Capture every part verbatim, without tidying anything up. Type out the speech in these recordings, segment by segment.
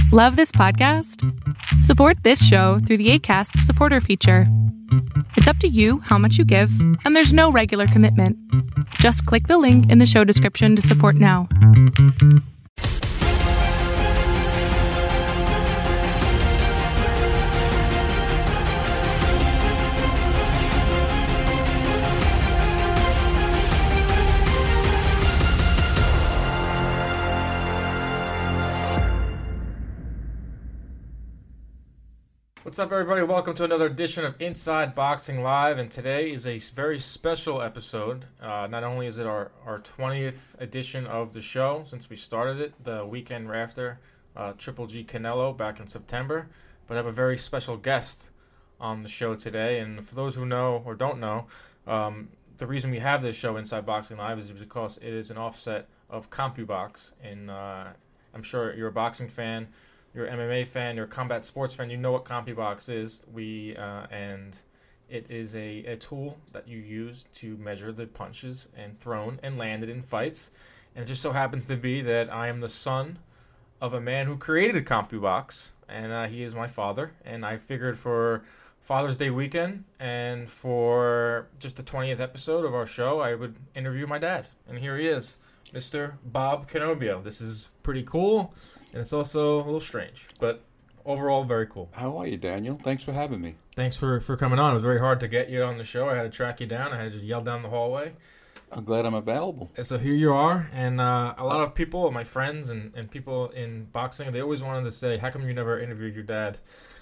Love this podcast? Support this show through the Acast supporter feature. It's up to you how much you give, and there's no regular commitment. Just click the link in the show description to support now. What's up, everybody? Welcome to another edition of Inside Boxing Live, and today is a very special episode. Uh, not only is it our, our twentieth edition of the show since we started it the weekend after uh, Triple G Canelo back in September, but I have a very special guest on the show today. And for those who know or don't know, um, the reason we have this show, Inside Boxing Live, is because it is an offset of CompuBox. And uh, I'm sure you're a boxing fan. You're an M M A fan, you're a combat sports fan, you know what CompuBox is. We uh, and it is a, a tool that you use to measure the punches and thrown and landed in fights. And it just so happens to be that I am the son of a man who created CompuBox, and uh, he is my father. And I figured for Father's Day weekend and for just the twentieth episode of our show, I would interview my dad. And here he is, Mister Bob Canobbio. This is pretty cool. And it's also a little strange, but overall very cool. How are you, Daniel? Thanks for having me. Thanks for, for coming on. It was very hard to get you on the show. I had to track you down. I had to just yell down the hallway. I'm glad I'm available. And so here you are. And uh, a lot of people, my friends and, and people in boxing, they always wanted to say, how come you never interviewed your dad?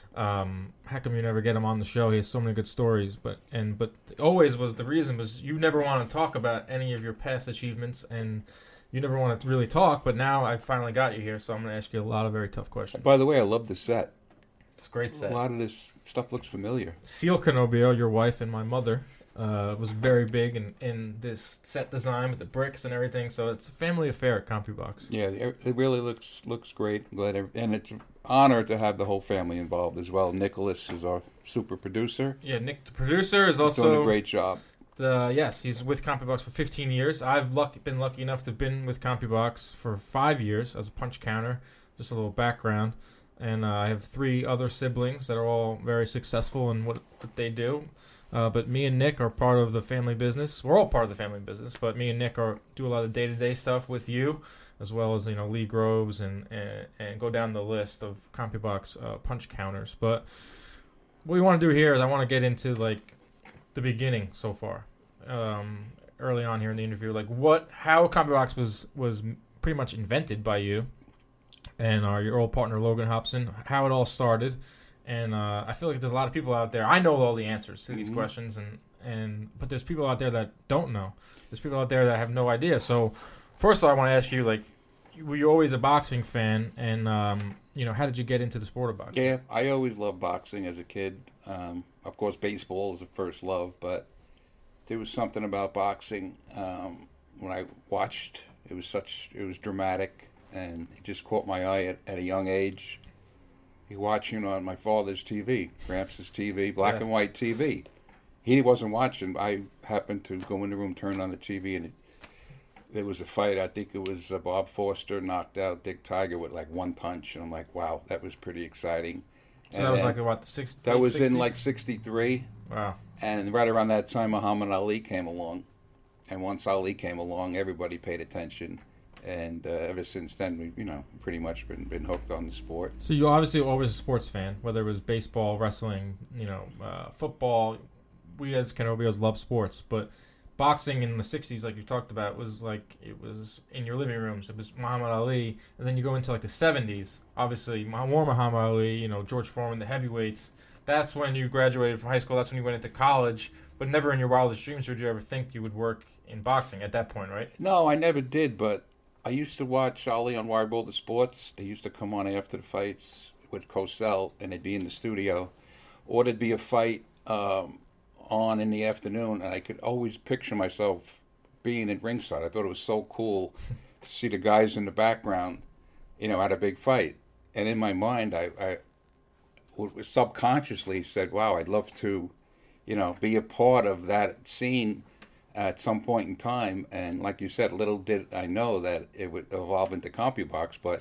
Um, how come you never get him on the show? He has so many good stories. But and but always was the reason was you never want to talk about any of your past achievements, and you never want to really talk, but now I finally got you here, so I'm going to ask you a lot of very tough questions. By the way, I love the set. It's a great set. A lot of this stuff looks familiar. Seal Canobbio, your wife and my mother, uh, was very big in, in this set design with the bricks and everything, so it's a family affair at CompuBox. Yeah, it really looks looks great. I'm glad, every, and it's an honor to have the whole family involved as well. Nicholas is our super producer. Yeah, Nick, the producer, is He's also doing a great job. Uh, yes, he's with CompuBox for fifteen years. I've luck, been lucky enough to have been with CompuBox for five years as a punch counter. Just a little background. And uh, I have three other siblings that are all very successful in what, what they do. Uh, but me and Nick are part of the family business. We're all part of the family business, but me and Nick are do a lot of day-to-day stuff with you, as well as, you know, Lee Groves and, and, and go down the list of CompuBox uh, punch counters. But what we want to do here is I want to get into, like, the beginning so far, um, early on here in the interview, like what, how CompuBox was was pretty much invented by you and our your old partner Logan Hobson, how it all started, and uh, I feel like there's a lot of people out there. I know all the answers to these mm-hmm. questions, and and but there's people out there that don't know. There's people out there that have no idea. So first of all, I want to ask you, like, were you always a boxing fan, and um, you know, how did you get into the sport of boxing? Yeah, I always loved boxing as a kid. Um, of course, baseball was the first love, but there was something about boxing um, when I watched. It was such, it was dramatic, and it just caught my eye at, at a young age. He watching on my father's T V, Gramps' T V, black yeah. and white T V. He wasn't watching. I happened to go in the room, turn on the T V, and it, there was a fight. I think it was uh, Bob Foster knocked out Dick Tiger with like one punch, and I'm like, wow, that was pretty exciting. So and that was like what the sixties? That was sixties? In like sixty-three. Wow. And right around that time, Muhammad Ali came along, and once Ali came along, everybody paid attention, and uh, ever since then, we you know pretty much been been hooked on the sport. So you obviously were always a sports fan, whether it was baseball, wrestling, you know, uh, football. We as Canobbios love sports, but boxing in the sixties, like you talked about, was like it was in your living rooms. It was Muhammad Ali, and then you go into like the seventies. Obviously, more Muhammad Ali, you know, George Foreman, the heavyweights. That's when you graduated from high school. That's when you went into college. But never in your wildest dreams would you ever think you would work in boxing at that point, right? No, I never did. But I used to watch Ali on Wide World of Sports. They used to come on after the fights with Cosell, and they'd be in the studio, or there'd be a fight um, on in the afternoon, and I could always picture myself being at ringside. I thought it was so cool to see the guys in the background, you know, at a big fight. And in my mind, I, I subconsciously said, wow, I'd love to, you know, be a part of that scene at some point in time. And like you said, little did I know that it would evolve into CompuBox, but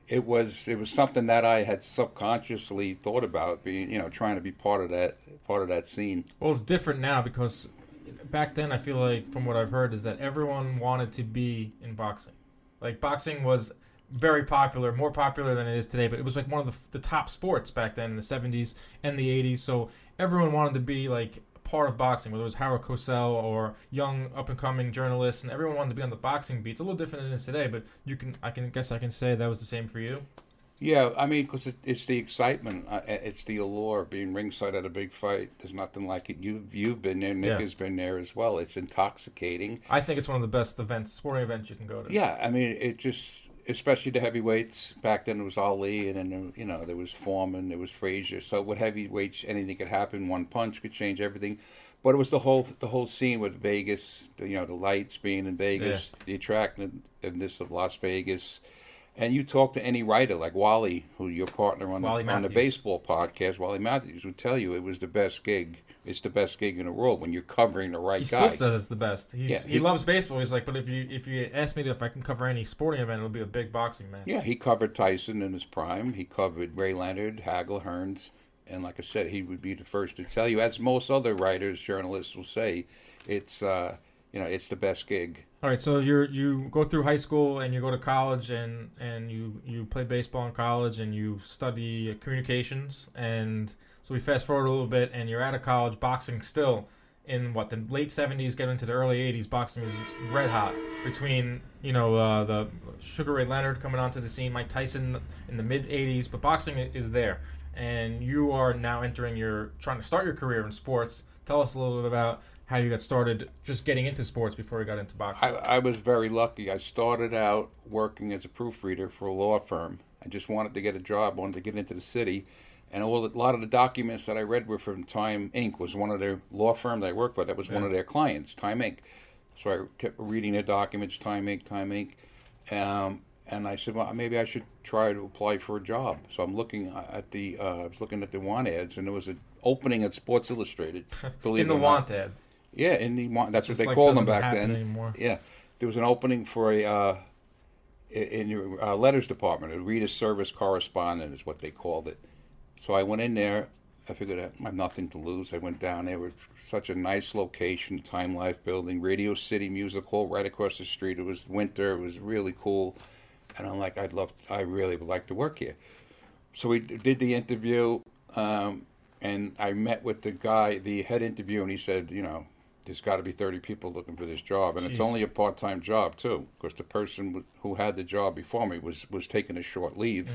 it was it was something that I had subconsciously thought about being, you know, trying to be part of that part of that scene. Well, it's different now because back then I feel like, from what I've heard, is that everyone wanted to be in boxing. Like, boxing was very popular, more popular than it is today, but it was like one of the, the top sports back then in the seventies and the eighties. So everyone wanted to be like part of boxing, whether it was Howard Cosell or young up-and-coming journalists, and everyone wanted to be on the boxing beat. It's a little different than it is today, but you can, I can guess I can say that was the same for you. Yeah, I mean, because it, it's the excitement, uh, it's the allure, being ringside at a big fight. There's nothing like it. You've, you've been there, Nick Yeah. has been there as well. It's intoxicating. I think it's one of the best events, sporting events you can go to. Yeah, I mean, it just, especially the heavyweights. Back then it was Ali, and then, you know, there was Foreman, there was Frazier. So with heavyweights, anything could happen. One punch could change everything. But it was the whole the whole scene with Vegas, the, you know, the lights being in Vegas, yeah. the attractiveness of Las Vegas. And you talk to any writer like Wally, who your partner on the, on the baseball podcast, Wally Matthews, would tell you it was the best gig. It's the best gig in the world when you're covering the right he guy. He still says it's the best. He's, yeah, he, he loves baseball. He's like, but if you if you ask me if I can cover any sporting event, it'll be a big boxing match. Yeah, he covered Tyson in his prime. He covered Ray Leonard, Hagler, Hearns. And like I said, he would be the first to tell you, as most other writers, journalists will say, it's uh, you know, it's the best gig. All right, so you you go through high school and you go to college and, and you, you play baseball in college and you study communications. And so we fast forward a little bit and you're out of college. Boxing still in what the late seventies, get into the early eighties. Boxing is red hot between you know uh, the Sugar Ray Leonard coming onto the scene, Mike Tyson in the mid eighties. But boxing is there, and you are now entering your trying to start your career in sports. Tell us a little bit about how you got started just getting into sports before you got into boxing. I, I was very lucky. I started out working as a proofreader for a law firm. I just wanted to get a job, wanted to get into the city. And all, a lot of the documents that I read were from Time Incorporated, was one of their law firm that I worked with. That was yeah. one of their clients, Time Incorporated. So I kept reading their documents, Time Incorporated, Time Incorporated. Um, and I said, well, maybe I should try to apply for a job. So I'm looking at the, uh, I was looking at the want ads, and there was an opening at Sports Illustrated. In the want ads. Yeah, in the that's what they like called them back then. Anymore. Yeah, there was an opening for a uh, in your uh, letters department. A reader service correspondent is what they called it. So I went in there. I figured I have nothing to lose. I went down there. It was such a nice location, Time Life building, Radio City Music Hall right across the street. It was winter. It was really cool, and I'm like, I'd love. I really would like to work here. So we did the interview, um, and I met with the guy, the head interviewer, and he said, you know, there's got to be thirty people looking for this job, and Jeez. It's only a part-time job too, because the person who had the job before me was was taking a short leave.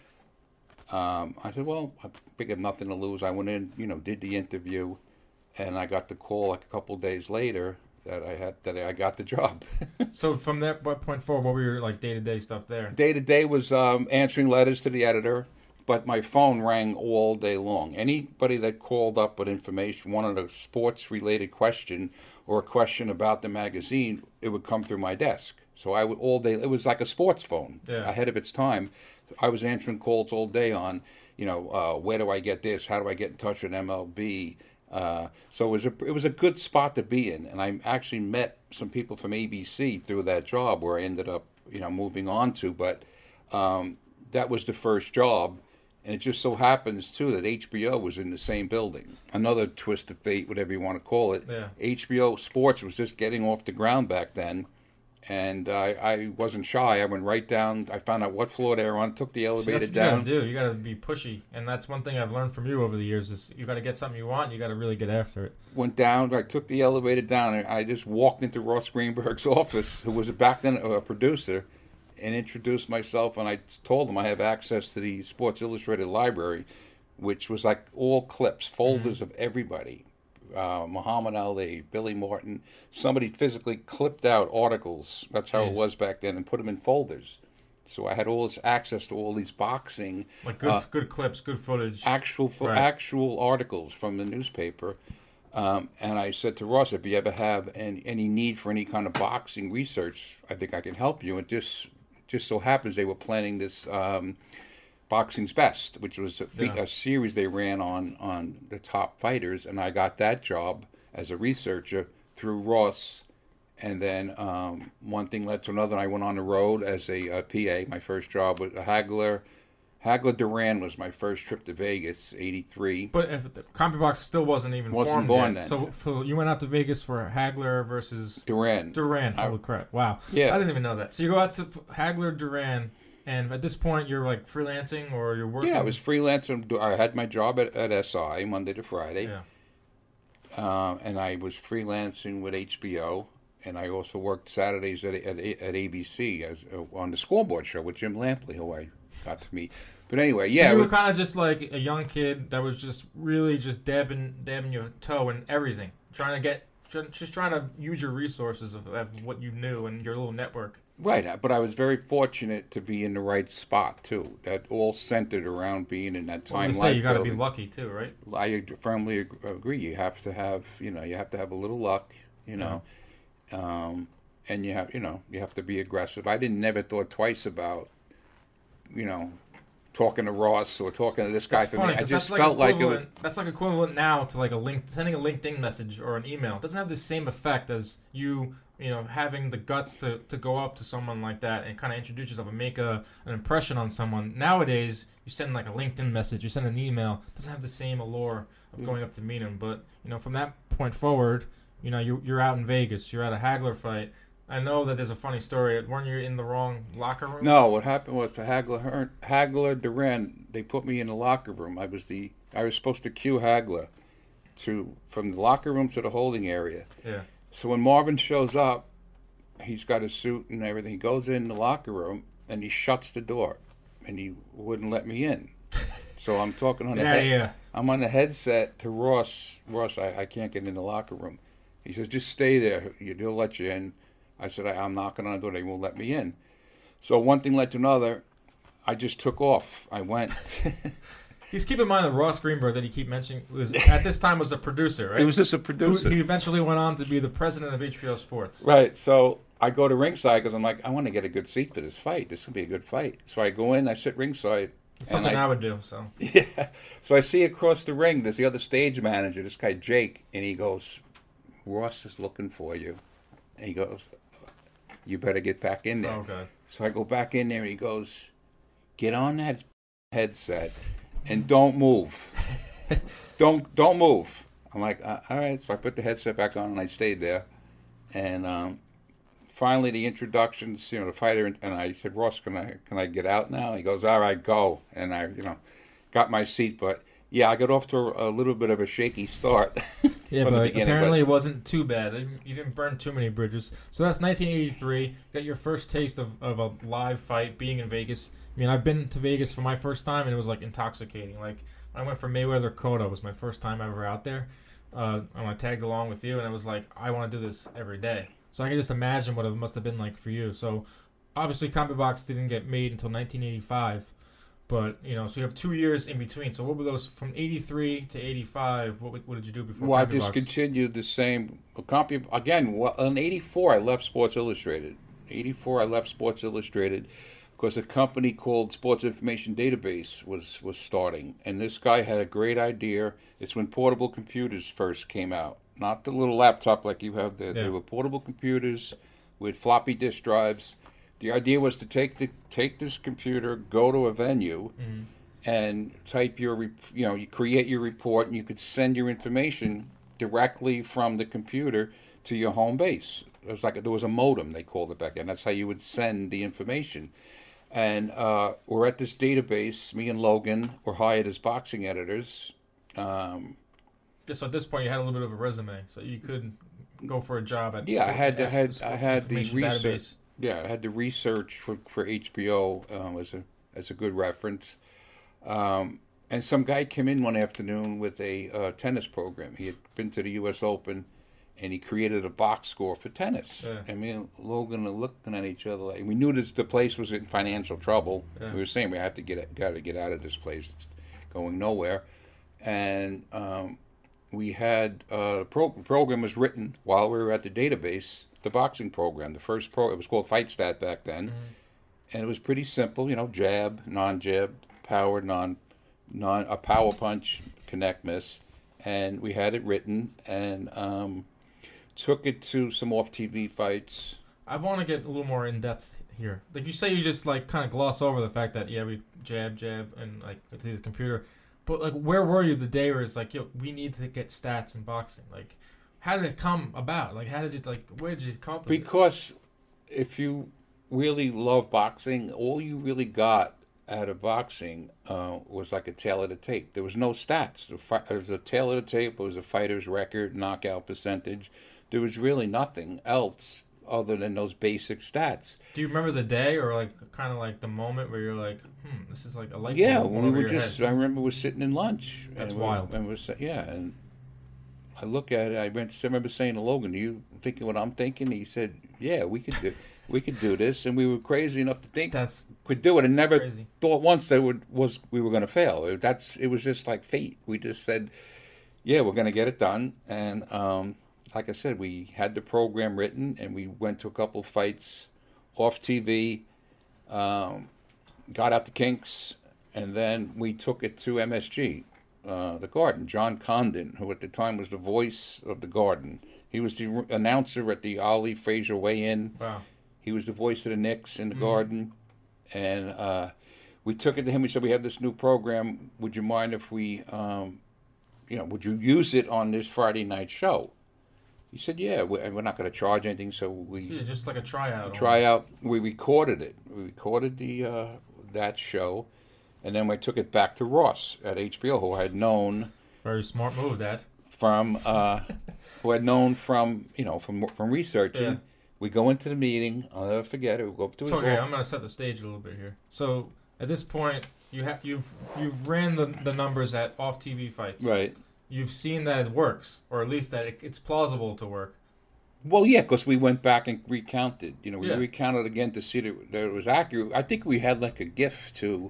Mm-hmm. Um, I said, well, I figured nothing to lose. I went in, you know, did the interview, and I got the call like a couple of days later that I had that I got the job. So from that point forward, what were your like day-to-day stuff there? Day-to-day was um, answering letters to the editor. But my phone rang all day long. Anybody that called up with information, wanted a sports-related question or a question about the magazine, it would come through my desk. So I would all day. It was like a sports phone, yeah. ahead of its time. I was answering calls all day on, you know, uh, where do I get this? How do I get in touch with M L B? Uh, so it was a it was a good spot to be in, and I actually met some people from A B C through that job, where I ended up, you know, moving on to. But um, that was the first job. And it just so happens, too, that H B O was in the same building. Another twist of fate, whatever you want to call it. Yeah. H B O Sports was just getting off the ground back then. And I, I wasn't shy. I went right down. I found out what floor they were on, took the elevator so down. You got to do. You got to be pushy. And that's one thing I've learned from you over the years is you got to get something you want. You got to really get after it. Went down. I took the elevator down. And I just walked into Ross Greenberg's office, who was back then a producer, and introduced myself, and I told them I have access to the Sports Illustrated library, which was like all clips, folders mm-hmm. of everybody. Uh, Muhammad Ali, Billy Martin. Somebody physically clipped out articles, that's how Jeez. It was back then, and put them in folders. So I had all this access to all these boxing. Like good, uh, good clips, good footage. Actual, fo- right. actual articles from the newspaper. Um, and I said to Ross, if you ever have any, any need for any kind of boxing research, I think I can help you. And just... Just so happens they were planning this um, Boxing's Best, which was a, yeah. a series they ran on, on the top fighters, and I got that job as a researcher through Ross And then um, one thing led to another. And I went on the road as a, a P A. My first job was a Hagler. Hagler Duran was my first trip to Vegas, eighty-three. But if the CompuBox still wasn't even Wasn't formed born yet. then. So, so you went out to Vegas for Hagler versus Duran. Duran. I- Holy crap! Wow. Yeah. I didn't even know that. So you go out to Hagler Duran, and at this point you're like freelancing or you're working. Yeah, I was freelancing. I had my job at, at S I Monday to Friday. Yeah. Um, and I was freelancing with H B O, and I also worked Saturdays at at, at A B C as uh, on the scoreboard show with Jim Lampley, who I got to meet. But anyway, yeah, So it you were was- kind of just like a young kid that was just really just dabbing, dabbing your toe in everything, trying to get, tr- just trying to use your resources of, of what you knew and your little network. right. But I was very fortunate to be in the right spot too. That all centered around being in that Well, time. they say life you got to be building. lucky too, right? I firmly ag- agree. You have to have, you know, you have to have a little luck, you know, um, and you have, you know, you have to be aggressive. I didn't never thought twice about, you know, talking to Ross or talking to this guy That's for funny, me. I 'cause just that's felt like it was. equivalent- that's like equivalent now to like a link, sending a LinkedIn message or an email. It doesn't have the same effect as you, you know, having the guts to, to go up to someone like that and kind of introduce yourself and make a an impression on someone. Nowadays, you send like a LinkedIn message, you send an email. It doesn't have the same allure of going up to meet him. But you know, from that point forward, you know, you you're out in Vegas, you're at a Hagler fight. I know that there's a funny story. Weren't you in the wrong locker room? No, what happened was for Hagler, Hearn- Hagler Duran, they put me in the locker room. I was the I was supposed to cue Hagler to from the locker room to the holding area. Yeah. So when Marvin shows up, he's got his suit and everything. He goes in the locker room and he shuts the door, and he wouldn't let me in. So I'm talking on the Yeah, head, yeah. I'm on the headset to Ross. Ross, I, I can't get in the locker room. He says, just stay there. They'll let you in. I said, I, I'm knocking on the door. They won't let me in. So one thing led to another. I just took off. I went. He's keep in mind that Ross Greenberg that he keep mentioning was at this time was a producer, right? It was just a Who- producer. He eventually went on to be the president of H B O Sports. Right. So I go to ringside because I'm like, I want to get a good seat for this fight. This will be a good fight. So I go in, I sit ringside. It's something and I, would do. So Yeah. So I see across the ring, there's the other stage manager, this guy Jake, and he goes, Ross is looking for you. And he goes, you better get back in there. oh god, So I go back in there, and he goes, get on that headset and don't move. don't don't move. I'm like, uh, all right. So I put the headset back on, and I stayed there. And um, finally, the introductions, you know, the fighter, and I said, Ross, can I can I get out now? He goes, all right, go. And I, you know, got my seat. But yeah, I got off to a, a little bit of a shaky start. yeah, from the but beginning, apparently but- it wasn't too bad. You didn't burn too many bridges. So that's nineteen eighty-three. Got your first taste of, of a live fight, being in Vegas. I mean, I've been to Vegas for my first time, and it was like intoxicating. Like when I went for Mayweather Cotto, it was my first time ever out there. Uh, and I tagged along with you, and it was like, I want to do this every day. So I can just imagine what it must have been like for you. So obviously, CompuBox didn't get made until nineteen eighty-five, but you know, so you have two years in between. So what were those from eighty-three to eighty-five? What what did you do before? Well, I CompuBox? just continued the same. Compu- again, well, in eighty-four, I left Sports Illustrated. eighty-four, I left Sports Illustrated because a company called Sports Information Database was, was starting. And this guy had a great idea. It's when portable computers first came out. Not the little laptop like you have there. Yeah. They were portable computers with floppy disk drives. The idea was to take the take this computer, go to a venue, Mm-hmm. and type your, rep- you know, you create your report, and you could send your information directly from the computer to your home base. It was like there was a modem, they called it back then. That's how you would send the information. And uh, we're at this database. Me and Logan were hired as boxing editors. Um, Just at this point, you had a little bit of a resume, so you could go for a job at. yeah, I had I S- had Sport I had the Information research. Database. Yeah, I had the research for for H B O um, as a as a good reference. Um, and some guy came in one afternoon with a uh, tennis program. He had been to the U S Open, and he created a box score for tennis. Yeah. And me and Logan are looking at each other like we knew this, the place was in financial trouble. Yeah. We were saying we have to get got to get out of this place. It's going nowhere. And um, we had uh, the pro- program was written while we were at the database. The boxing program, the first pro, it was called FightStat back then, and it was pretty simple. You know, jab, non-jab, power, non, non, a power punch, connect, miss, and we had it written. And um, took it to some off-T V fights. I want to get a little more in depth here. Like you say, you just like kind of gloss over the fact that yeah, we jab, jab, and like to the computer. But like, where were you the day where it's like, yo, we need to get stats in boxing? Like, how did it come about? Like, how did it like, where did you come up with Because it? if you really love boxing, all you really got out of boxing uh, was like a tail of the tape. There was no stats. There was a tail of the tape. It was a fighter's record, knockout percentage. There was really nothing else other than those basic stats. Do you remember the day or like kind of like the moment where you're like, hmm, this is like a light Yeah, bulb we over were your just, head? I remember we were sitting in lunch. That's and wild. We, and we're, yeah, and I look at it, I remember saying to Logan, "Are you thinking what I'm thinking?" He said, "Yeah, we could do we could do this." And we were crazy enough to think That's could do it, and never crazy. thought once that would was we were going to fail. It, that's it was just like fate. We just said, "Yeah, we're going to get it done." And um, like I said, we had the program written, and we went to a couple of fights off T V, um, got out the kinks, and then we took it to M S G. Uh, the Garden, John Condon, who at the time was the voice of the Garden. He was the re- announcer at the Ali Frazier weigh-in. Wow. He was the voice of the Knicks in the Mhm. Garden. And uh, we took it to him. We said, we have this new program. Would you mind if we, um, you know, would you use it on this Friday night show? He said, yeah, we- and we're not going to charge anything. So we Yeah, just like a tryout. try out. We recorded it. We recorded the uh, that show. And then we took it back to Ross at H B O, who I had known Very smart move, Dad. from, uh, who had known from, you know, from from researching. Yeah. We go into the meeting. I'll never forget it. We go up to his So okay, office. I'm gonna set the stage a little bit here. So at this point, you have you've you've ran the the numbers at off T V fights. Right. You've seen that it works, or at least that it, it's plausible to work. Well, yeah, because we went back and recounted. You know, we Yeah. recounted again to see that, that it was accurate. I think we had like a gift to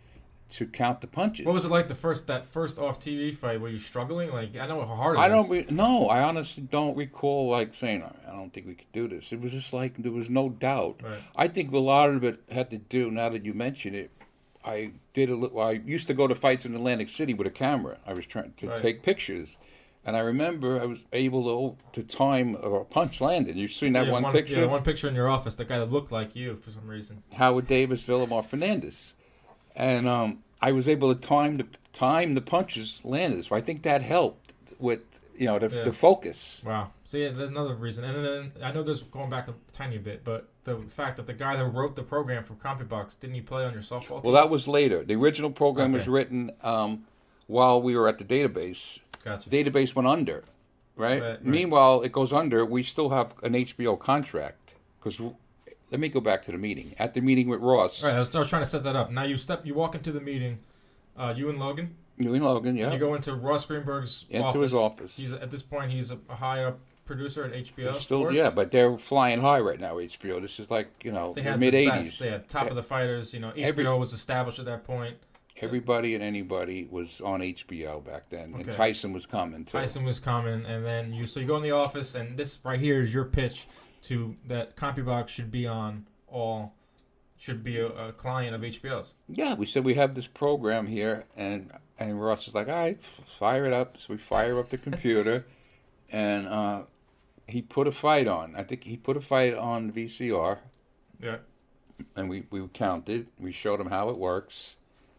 to count the punches. What was it like the first that first off T V fight? Were you struggling? Like I know how hard it I is. don't. Re- no, I honestly don't recall like saying I don't think we could do this. It was just like there was no doubt. Right. I think a lot of it had to do. Now that you mention it, I did a little. I used to go to fights in Atlantic City with a camera. I was trying to Right. take pictures, and I remember I was able to to time a punch landed. You've seen that Yeah, one, one picture. Yeah, one picture in your office. The guy that looked like you for some reason. Howard Davis, Villamar Fernandez, and um, I was able to time the time the punches landed. So I think that helped with you know the, Yeah. the focus. Wow. So yeah, that's another reason. And then I know there's going back a tiny bit, but the fact that the guy that wrote the program from CompuBox, didn't he play on your softball team? Well, that was later. The original program was Okay. written um, while we were at the database. Gotcha. The database went under, right? Right, right. Meanwhile, it goes under. We still have an H B O contract because. Let me go back to the meeting. At the meeting with Ross, All right, I was, I was trying to set that up. Now you step, you walk into the meeting, uh, you and Logan. you and Logan, yeah, You go into Ross Greenberg's into office. his office. He's at this point he's a, a high up producer at H B O. It's still, Sports. yeah, but they're flying high right now. H B O. This is like you know They the had mid the eighties. best. They had top of the fighters. You know, Every- H B O was established at that point. Everybody and anybody was on H B O back then, and Okay. Tyson was coming too. Tyson was coming, and then you so you go in the office, and this right here is your pitch to that CompuBox should be on all, should be a, a client of H B O's. Yeah, we said we have this program here, and and Ross is like, all right, f- fire it up. So we fire up the computer, and uh, he put a fight on. I think he put a fight on the V C R, Yeah. and we, we counted. We showed him how it works,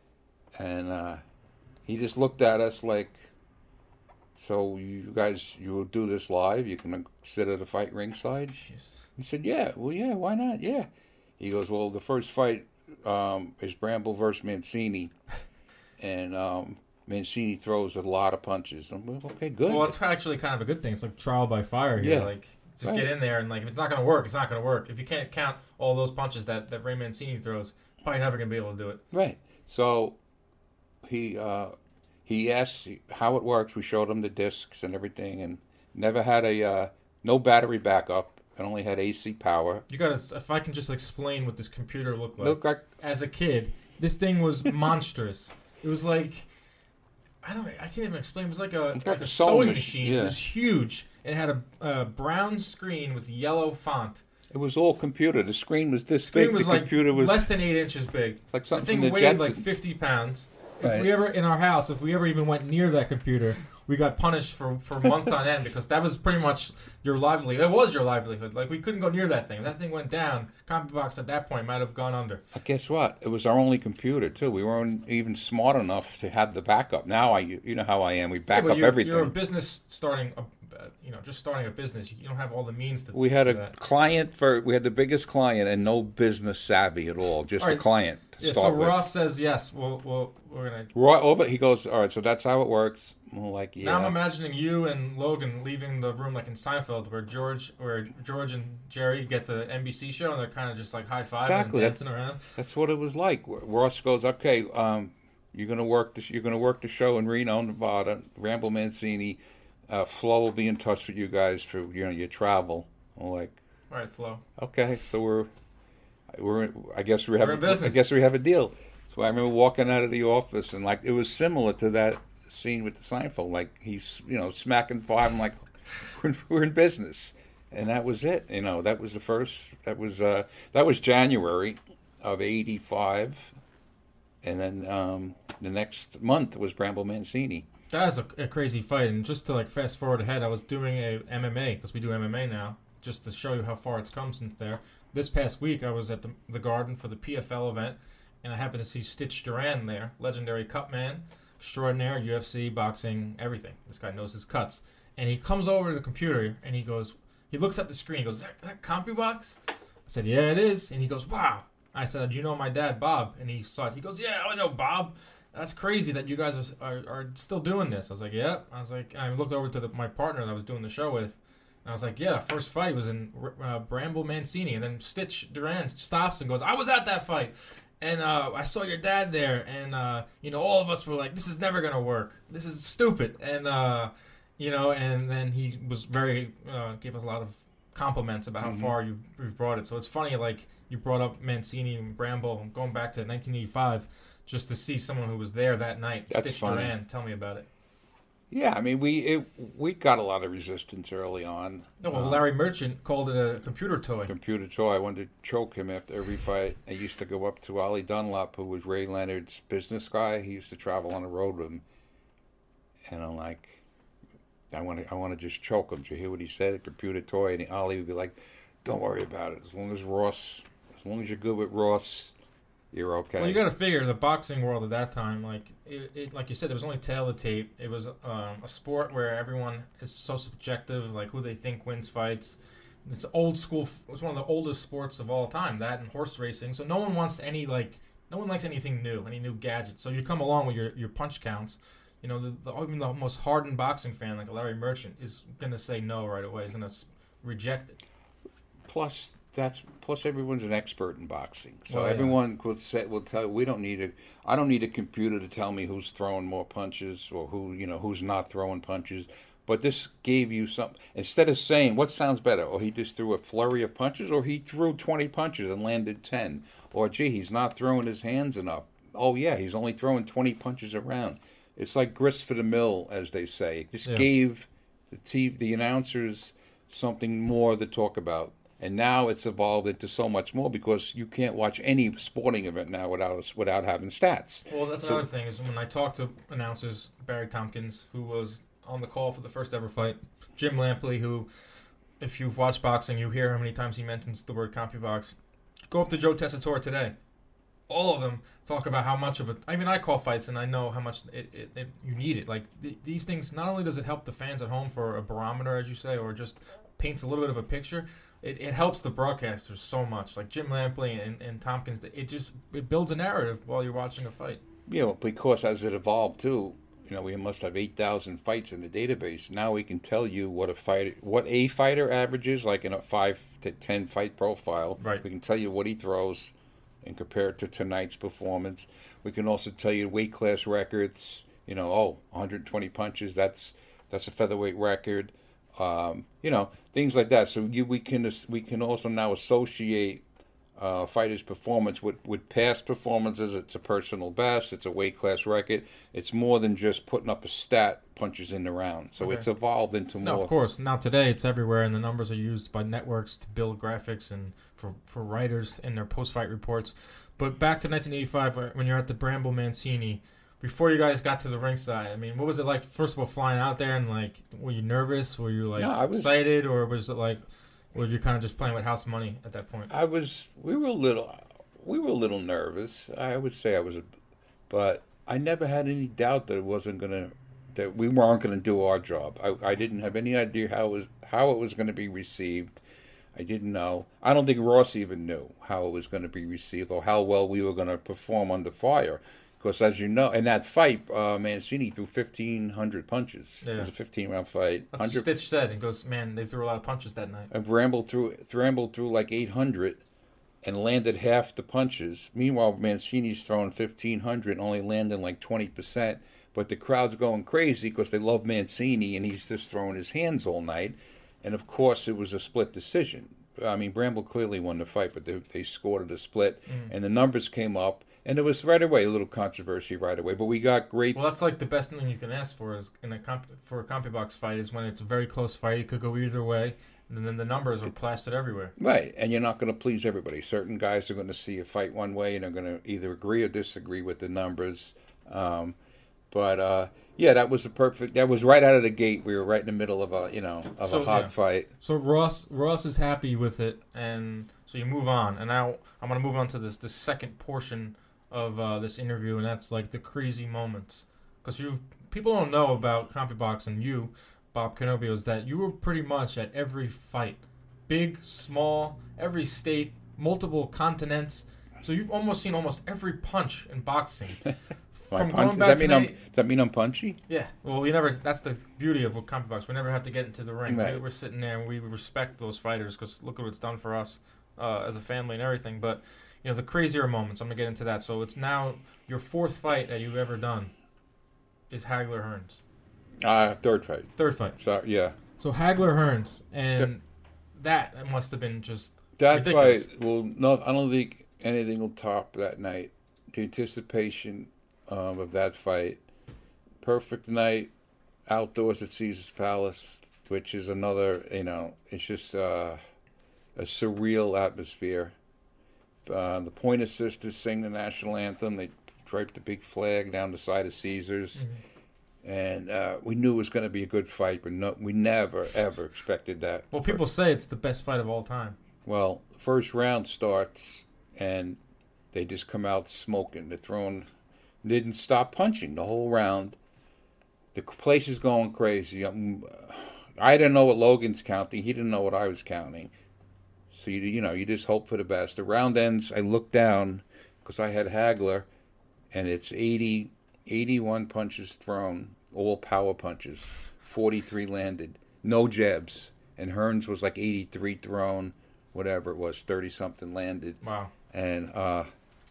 and uh, he just looked at us like, so you guys, you will do this live? You can sit at a fight ringside? Jesus. We said, yeah, well, yeah, why not? Yeah. He goes, well, the first fight um, is Bramble versus Mancini, and um, Mancini throws a lot of punches. I'm like, okay, good. Well, it's actually kind of a good thing. It's like trial by fire here. Yeah. Like, just Right. get in there and like, if it's not going to work, it's not going to work. If you can't count all those punches that that Ray Mancini throws, probably never going to be able to do it. Right. So he uh, he asked how it works. We showed him the discs and everything, and never had a uh, no battery backup. It only had A C power. You got to. If I can just explain what this computer looked like. Look like As a kid, this thing was monstrous. It was like, I don't, I can't even explain. It was like a, It's like like a a sewing sewing machine. machine, It yeah. was huge. It had a, a brown screen with yellow font. it was all computer. The screen was this The screen big. was the like computer was less than eight inches big. it's like The something thing from the weighed like Jetsons. fifty pounds. If Right. we ever in our house, if we ever even went near that computer, we got punished for, for months on end because that was pretty much your livelihood. It was your livelihood. Like, we couldn't go near that thing. If that thing went down, CompuBox at that point might have gone under. But guess what? It was our only computer, too. We weren't even smart enough to have the backup. Now, I, you know how I am. We back yeah, up you're, everything. You're a business starting, a, you know, just starting a business. You don't have all the means to We had do a that. client for, we had the biggest client and no business savvy at all. Just All a right. client to Yeah, so start with. Ross says yes. We'll, we'll, we're going to... Right over, he goes, all right, so that's how it works. I'm like, yeah. Now I'm imagining you and Logan leaving the room like in Seinfeld, where George, where George and Jerry get the N B C show, and they're kind of just like high fiving Exactly. and dancing around. That's what it was like. Ross goes, okay, um, you're gonna work. The, you're gonna work the show in Reno, Nevada. Rambo Mancini, uh, Flo will be in touch with you guys for you know your travel. I'm like, All right, Flo. okay, so we're we're I guess we have We're in business. I guess we have a deal. So I remember walking out of the office and like it was similar to that scene with the Seinfeld. Like he's you know smacking five. I'm like, we're, we're in business, and that was it. You know that was the first. That was uh, that was January of eighty-five, and then um, the next month was Bramble Mancini. That is a, a crazy fight, and just to like fast forward ahead, I was doing a M M A because we do M M A now, just to show you how far it's come since there. This past week, I was at the, the Garden for the P F L event, and I happened to see Stitch Duran there, legendary cut man, extraordinaire, U F C, boxing, everything. This guy knows his cuts. And he comes over to the computer, and he goes, he looks at the screen, he goes, is that, that CompuBox? I said, yeah, it is. And he goes, wow. I said, you know my dad, Bob? And he saw it. He goes, yeah, I know Bob. That's crazy that you guys are, are, are still doing this. I was like, yeah. I was like, and I looked over to the, my partner that I was doing the show with, and I was like, yeah, first fight was in uh, Bramble Mancini. And then Stitch Duran stops and goes, I was at that fight. And uh, I saw your dad there. And, uh, you know, all of us were like, this is never going to work. This is stupid. And, uh, you know, and then he was very, uh, gave us a lot of compliments about how Mm-hmm. far you've, you've brought it. So it's funny, like, you brought up Mancini and Bramble going back to nineteen eighty-five just to see someone who was there that night. That's Stitch funny. Duran, tell me about it. Yeah, I mean we it, we got a lot of resistance early on. No, well, Um, Larry Merchant called it a computer toy. computer toy. I wanted to choke him after every fight. I used to go up to Ollie Dunlop, who was Ray Leonard's business guy. He used to travel on the road with him, and I'm like, I want to, I want to just choke him. Did you hear what he said? A computer toy, and Ollie would be like, "Don't worry about it. As long as Ross, as long as you're good with Ross, you're okay." Well, you got to figure the boxing world at that time, like it, it, like you said, it was only tail of the tape. It was um, a sport where everyone is so subjective, like who they think wins fights. It's old school. It's one of the oldest sports of all time. That and horse racing. So no one wants any like, no one likes anything new, any new gadgets. So you come along with your, your punch counts. You know, the, the even the most hardened boxing fan like Larry Merchant is gonna say no right away. He's gonna s- reject it. Plus, that's plus everyone's an expert in boxing, so Well, yeah. everyone will say will tell. We don't need a. I don't need a computer to tell me who's throwing more punches or who you know who's not throwing punches. But this gave you some. Instead of saying what sounds better, or he just threw a flurry of punches, or he threw twenty punches and landed ten, or gee, he's not throwing his hands enough. Oh yeah, he's only throwing twenty punches around. It's like grist for the mill, as they say. It just Yeah. gave the t- the announcers something more to talk about. And now it's evolved into so much more because you can't watch any sporting event now without without having stats. Well, that's So- another thing is when I talked to announcers, Barry Tompkins, who was on the call for the first ever fight, Jim Lampley, who, if you've watched boxing, you hear how many times he mentions the word CompuBox. Go up to Joe Tessitore today. All of them talk about how much of it. I mean, I call fights, and I know how much it, it, it, you need it. Like th- these things, not only does it help the fans at home for a barometer, as you say, or just paints a little bit of a picture. It, it helps the broadcasters so much. Like Jim Lampley and, and Tompkins, it just it builds a narrative while you're watching a fight. You know, because as it evolved too, you know, we must have eight thousand fights in the database. Now we can tell you what a fight, what a fighter averages, like in a five to ten fight profile. Right. We can tell you what he throws, and compare it to tonight's performance. We can also tell you weight class records. You know, oh, one hundred twenty punches. That's that's a featherweight record. Um, you know, things like that. So you, we can we can also now associate uh, fighters' performance with, with past performances. It's a personal best. It's a weight class record. It's more than just putting up a stat, punches in the round. So Okay. it's evolved into No, more. of course. Now today it's everywhere, and the numbers are used by networks to build graphics and for, for writers in their post-fight reports. But back to nineteen eighty-five, when you're at the Bramble Mancini, before you guys got to the ringside, I mean, what was it like? First of all, flying out there and like, were you nervous? Were you like No, I was- excited, or was it like, were you kind of just playing with house money at that point? I was. We were a little. We were a little nervous. I would say I was, a, but I never had any doubt that it wasn't gonna, that we weren't gonna do our job. I, I didn't have any idea how it was how it was gonna be received. I didn't know. I don't think Ross even knew how it was going to be received or how well we were going to perform under fire. Because as you know, in that fight, uh, Mancini threw fifteen hundred punches. Yeah. It was a fifteen-round fight. That's what Stitch said. He goes, man, they threw a lot of punches that night. And Bramble threw, Bramble threw like eight hundred and landed half the punches. Meanwhile, Mancini's throwing fifteen hundred and only landing like twenty percent. But the crowd's going crazy because they love Mancini and he's just throwing his hands all night. And, of course, it was a split decision. I mean, Bramble clearly won the fight, but they, they scored it a split. Mm. And the numbers came up. And it was right away, a little controversy right away. But we got great... Well, that's like the best thing you can ask for is in a comp, for a CompuBox fight is when it's a very close fight. It could go either way. And then the numbers are plastered everywhere. Right. And you're not going to please everybody. Certain guys are going to see a fight one way and are going to either agree or disagree with the numbers. Um, but... Uh, Yeah, that was the perfect. That was right out of the gate. We were right in the middle of a, you know, of so, a hot yeah. fight. So Ross, Ross is happy with it, and so you move on. And now I'm going to move on to this, the second portion of uh, this interview, and that's like the crazy moments. Because you, people don't know about CompuBox and you, Bob Canobio, is that you were pretty much at every fight, big, small, every state, multiple continents. So you've almost seen almost every punch in boxing. From punch, does, that mean I'm, does that mean I'm punchy? Yeah. Well, we never. That's the beauty of CompuBox. We never have to get into the ring. Right. We, we're sitting there and we respect those fighters because look what it's done for us uh, as a family and everything. But you know, the crazier moments. I'm gonna get into that. So it's now your fourth fight that you've ever done is Hagler Hearns. Uh, third fight. Third fight. So yeah. So Hagler Hearns, and Th- that must have been just that ridiculous. fight. Well, no, I don't think anything will top that night. The anticipation. Um, of that fight. Perfect night outdoors at Caesar's Palace, which is another, you know, it's just uh, a surreal atmosphere. Uh, the Pointer Sisters sing the national anthem. They drape the big flag down the side of Caesar's. Mm-hmm. And uh, we knew it was going to be a good fight, but no, we never, ever expected that. Well, people say it's the best fight of all time. Well, first round starts, and they just come out smoking. They're throwing... Didn't stop punching the whole round. The place is going crazy. I didn't know what Logan's counting. He didn't know what I was counting. So, you you know, you just hope for the best. The round ends, I look down, because I had Hagler, and it's eighty, eighty-one punches thrown, all power punches, forty-three landed, no jabs. And Hearns was like eighty-three thrown, whatever it was, thirty-something landed. Wow. And, uh...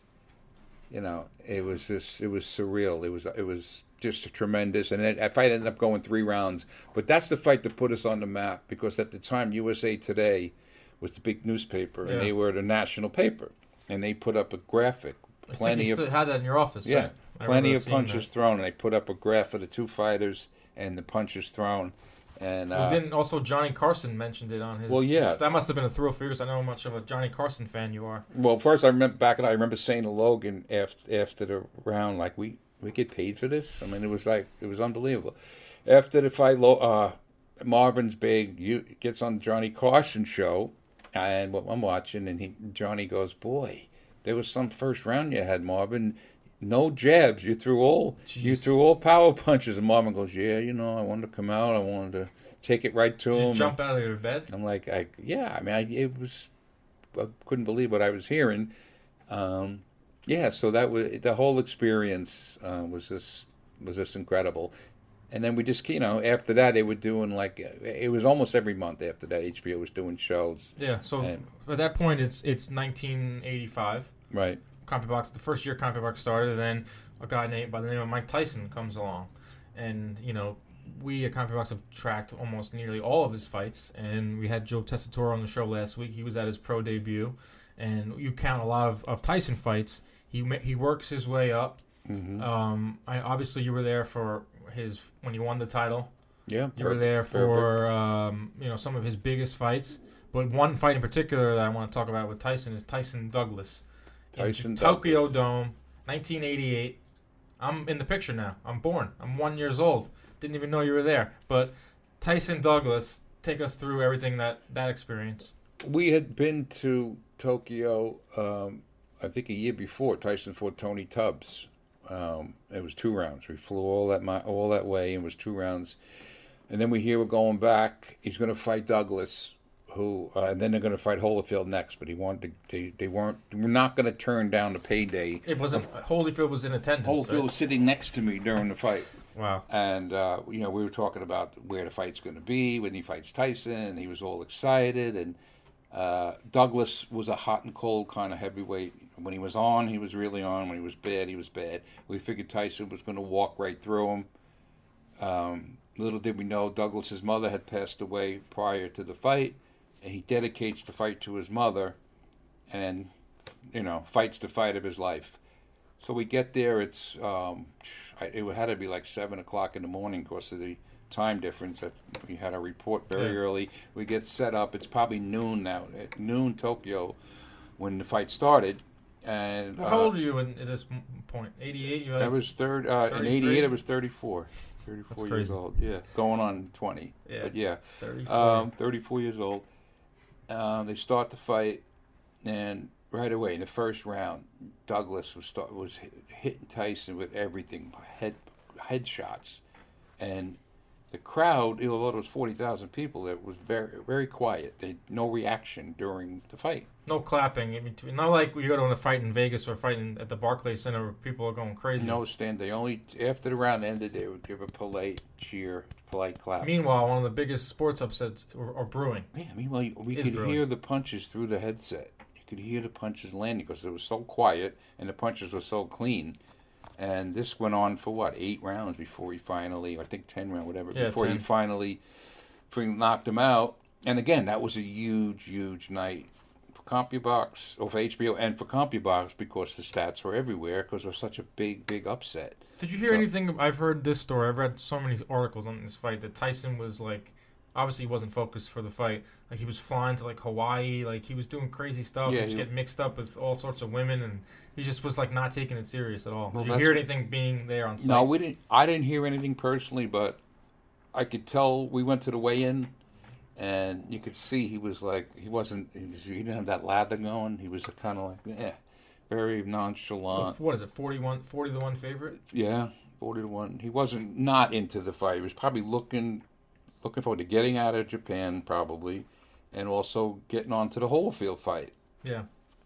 You know, it was this. It was surreal. It was. It was just tremendous. And that fight ended up going three rounds. But that's the fight that put us on the map because at the time, U S A Today was the big newspaper, yeah. and they were the national paper, and they put up a graphic. Plenty I think you of had that in your office. yeah, right? plenty of punches that. thrown. And they put up a graph of the two fighters and the punches thrown. And well, uh, didn't also Johnny Carson mentioned it on his... Well, yeah. That must have been a thrill for you because I know how much of a Johnny Carson fan you are. Well, first I remember back and I remember saying to Logan after after the round, like, we, we get paid for this? I mean, it was like, it was unbelievable. After the fight, uh, Marvin's big, you gets on the Johnny Carson show, and what I'm watching, and he Johnny goes, boy, there was some first round you had, Marvin. No jabs. You threw all Jeez. you threw all power punches. And Marvin goes, yeah, you know, I wanted to come out. I wanted to take it right to Did him. You jump out of your bed? I'm like, I, yeah. I mean, I, it was. I couldn't believe what I was hearing. Um, yeah. So that was the whole experience. Uh, was this was this incredible. And then we just, you know, after that they were doing like it was almost every month after that. H B O was doing shows. Yeah. So and, at that point, it's it's nineteen eighty-five. Right. CompuBox, the first year CompuBox started, and then a guy named by the name of Mike Tyson comes along, and you know we at CompuBox have tracked almost nearly all of his fights, and we had Joe Tessitore on the show last week. He was at his pro debut, and you count a lot of, of Tyson fights. He he works his way up. Mm-hmm. Um, I, obviously you were there for his when he won the title. Yeah, you were there for um, you know some of his biggest fights, but one fight in particular that I want to talk about with Tyson is Tyson Douglas. Tyson Tokyo Douglas. Dome, nineteen eighty-eight. I'm in the picture now. I'm born. I'm one years old. Didn't even know you were there. But Tyson Douglas, take us through everything that, that experience. We had been to Tokyo, um, I think a year before. Tyson fought Tony Tubbs. Um, it was two rounds. We flew all that mi- all that way, and it was two rounds. And then we hear we're going back. He's going to fight Douglas, who, uh, and then they're going to fight Holyfield next. But he wanted to, they they weren't we're not going to turn down the payday. It wasn't. Holyfield was in attendance. Holyfield right? was sitting next to me during the fight. Wow. And, uh, you know, we were talking about where the fight's going to be when he fights Tyson, and he was all excited. And uh, Douglas was a hot and cold kind of heavyweight. When he was on, he was really on. When he was bad, he was bad. We figured Tyson was going to walk right through him. Um, little did we know, Douglas's mother had passed away prior to the fight, and he dedicates the fight to his mother and, you know, fights the fight of his life. So we get there, it's, um, it had to be like seven o'clock in the morning because of the time difference. That we had a report very yeah. early. We get set up. It's probably noon now, at noon Tokyo when the fight started. And well, how uh, old are you in, at this point? eighty-eight? You I was third, uh, in eighty-eight I was thirty-four. thirty-four That's years crazy. old, yeah. Going on twenty. Yeah. But yeah, thirty-four. um, thirty-four years old. Um, they start the fight, and right away in the first round, Douglas was start, was hit, hitting Tyson with everything, head head shots, and the crowd, although there was forty thousand people, it was very very quiet. They no reaction during the fight. No clapping in between. Not like you go to a fight in Vegas or fighting at the Barclays Center where people are going crazy. No stand. They only after the round ended, they would give a polite cheer, polite clap. Meanwhile, one of the biggest sports upsets are, are brewing. Yeah, meanwhile, we Is could brewing. hear the punches through the headset. You could hear the punches landing because it was so quiet and the punches were so clean. And this went on for what, eight rounds before he finally, I think ten rounds, whatever, Yeah, before ten. he finally, finally knocked him out. And again, that was a huge, huge night for CompuBox, or for H B O, and for CompuBox because the stats were everywhere because it was such a big, big upset. Did you hear So- anything? I've heard this story. I've read so many articles on this fight that Tyson was like, obviously he wasn't focused for the fight. Like he was flying to like Hawaii, like he was doing crazy stuff. Yeah, he was he- getting mixed up with all sorts of women, and he just was like not taking it serious at all. Well, Did you that's- hear anything being there on site? No, we didn't. I didn't hear anything personally, but I could tell. We went to the weigh-in, and you could see he was like he wasn't. He, was, he didn't have that lather going. He was kind of like yeah, very nonchalant. What is it? forty-one, forty to one favorite. Yeah, forty to one. He wasn't not into the fight. He was probably looking looking forward to getting out of Japan, probably, and also getting on to the Holyfield fight. Yeah.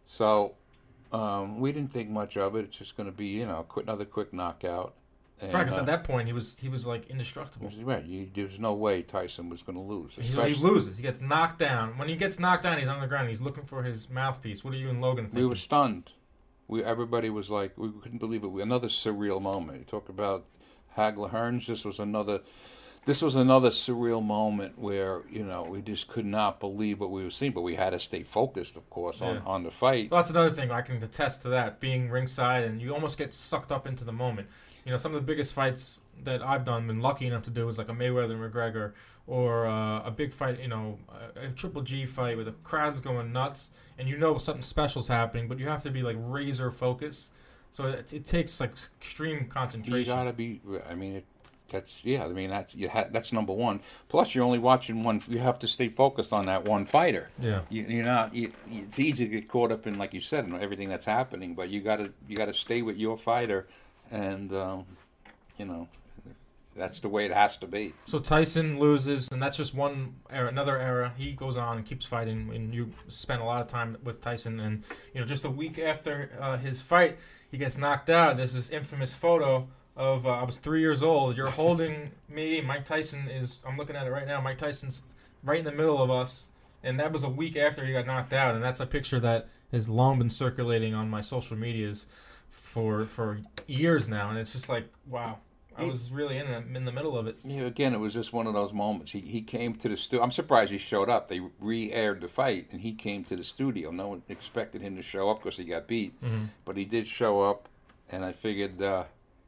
So um, we didn't think much of it. It's just going to be you know quick, another quick knockout. And, Right, because uh, at that point he was he was like indestructible. Right, you, there's no way Tyson was going to lose. He's, Especially, he loses. He gets knocked down. When he gets knocked down, he's on the ground. He's looking for his mouthpiece. What are you and Logan thinking? we were stunned. We everybody was like, we couldn't believe it. We, another surreal moment. You talk about Hagler Hearns. This was another. This was another surreal moment where you know we just could not believe what we were seeing, but we had to stay focused, of course, on, Yeah. on the fight. Well, that's another thing. I can attest to that. Being ringside, and you almost get sucked up into the moment. You know, some of the biggest fights that I've done, been lucky enough to do, is like a Mayweather and McGregor, or uh, a big fight. You know, a, a Triple G fight where the crowd's going nuts, and you know something special's happening, but you have to be like razor focused. So it, it takes like extreme concentration. You gotta be. I mean, it, that's yeah. I mean, that's you ha, that's number one. Plus, you're only watching one. You have to stay focused on that one fighter. Yeah. You, you're not. You, it's easy to get caught up in, like you said, in everything that's happening. But you gotta you gotta stay with your fighter, and um, you know, that's the way it has to be. So Tyson loses, and that's just one era, another era. He goes on and keeps fighting, and you spent a lot of time with Tyson. And you know, just a week after uh, his fight, he gets knocked out. There's this infamous photo of uh, I was three years old. You're holding me. Mike Tyson is. I'm looking at it right now. Mike Tyson's right in the middle of us, and that was a week after he got knocked out. And that's a picture that has long been circulating on my social medias for for years now. And it's just like, wow. I was really in the, in the middle of it. Yeah, again, it was just one of those moments. He he came to the studio. I'm surprised he showed up. They re-aired the fight, and he came to the studio. No one expected him to show up because he got beat, Mm-hmm. but he did show up. And I figured, uh,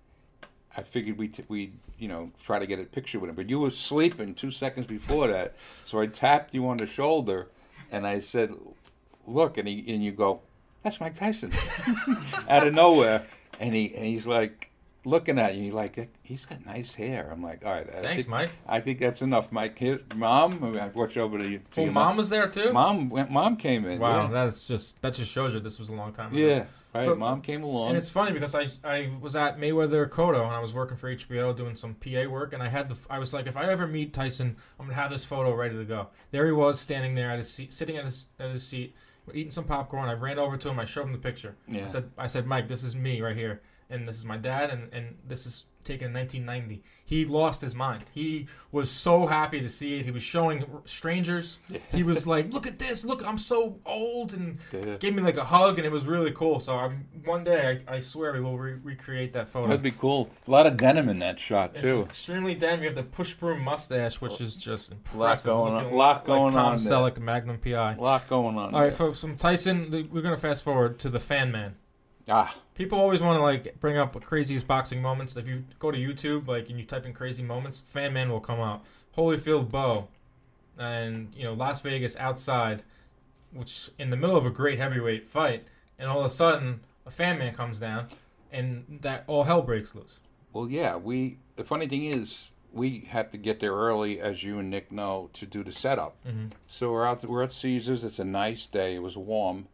I figured we t- we you know try to get a picture with him. But you were sleeping two seconds before that, so I tapped you on the shoulder, and I said, "Look," and he and you go, "That's Mike Tyson," out of nowhere, and he and he's like. looking at you like, he's got nice hair. I'm like, all right. I Thanks, think, Mike. I think that's enough, Mike. His, Mom, I watch over to you. Oh, your Mom was there too? Mom went, Mom came in. Wow, yeah. that's just that just shows you this was a long time ago. Yeah, right. So, Mom came along. And it's funny because I, I was at Mayweather Kodo and I was working for H B O doing some P A work, and I had the I was like, if I ever meet Tyson, I'm gonna have this photo ready to go. There he was standing there at his seat, sitting at his at his seat, eating some popcorn. I ran over to him. I showed him the picture. Yeah. I said, I said, Mike, this is me right here, and this is my dad, and, and this is taken in nineteen ninety. He lost his mind. He was so happy to see it. He was showing strangers. He was like, look at this. Look, I'm so old, and Yeah. gave me like a hug, and it was really cool. So I'm, one day, I, I swear we will re- recreate that photo. That'd be cool. A lot of denim in that shot It's too. extremely denim. You have the push broom mustache, which is just impressive. Lot going on- Looking lot like going Tom on there. Selleck, Magnum P I. A lot going on. All right, there. folks. From Tyson, the- we're gonna fast forward to the Fan Man. Ah, People always want to like bring up the craziest boxing moments. If you go to YouTube, like, and you type in crazy moments, Fan Man will come up. Holyfield Bow, and you know Las Vegas outside, which in the middle of a great heavyweight fight, and all of a sudden a Fan Man comes down, and that all hell breaks loose. well, yeah. We. The funny thing is, we had to get there early, as you and Nick know, to do the setup. Mm-hmm. So we're out. We're at Caesars. It's a nice day. It was warm,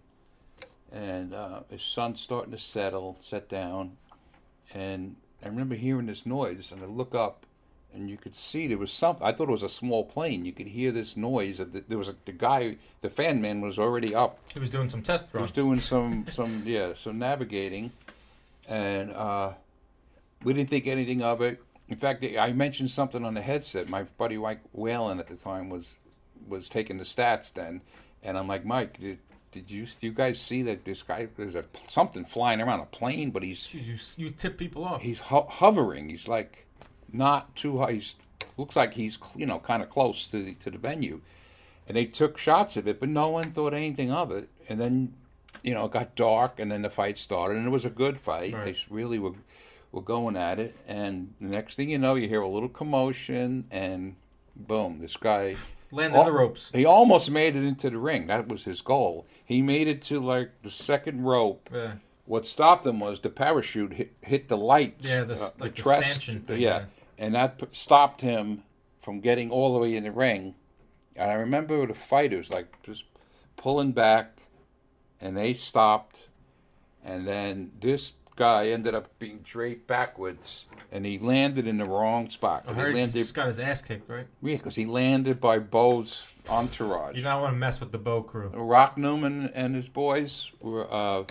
and uh, the sun's starting to settle, set down, and I remember hearing this noise, and I look up, and you could see there was something. I thought it was a small plane. You could hear this noise. There was a, the guy, the fan man, was already up. He was doing some test He runs. was doing some, some yeah, some navigating, and uh, we didn't think anything of it. In fact, I mentioned something on the headset. My buddy Mike Whalen at the time was was taking the stats then, and I'm like, Mike, did, did you you guys see that this guy, there's a something flying around, a plane, but he's You, you, you tip people off. he's ho- hovering. He's like not too high. He's looks like he's you know kind of close to the, to the venue, and they took shots of it, but no one thought anything of it. And then you know it got dark, and then the fight started, and it was a good fight. Right. They really were were going at it, and the next thing you know, you hear a little commotion, and boom, this guy Landed on the ropes. He almost made it into the ring. That was his goal. He made it to like the second rope. Yeah. What stopped him was the parachute hit, hit the lights. Yeah, the, uh, like the, truss- stanchion thing. Yeah, and that p- stopped him from getting all the way in the ring. And I remember the fighters like just pulling back, and they stopped. And then this guy ended up being draped backwards, and he landed in the wrong spot. I 'Cause heard he he landed, just got his ass kicked, right? yeah, because he landed by Bo's entourage. You don't want to mess with the Bow crew. Rock Newman and his boys were, uh,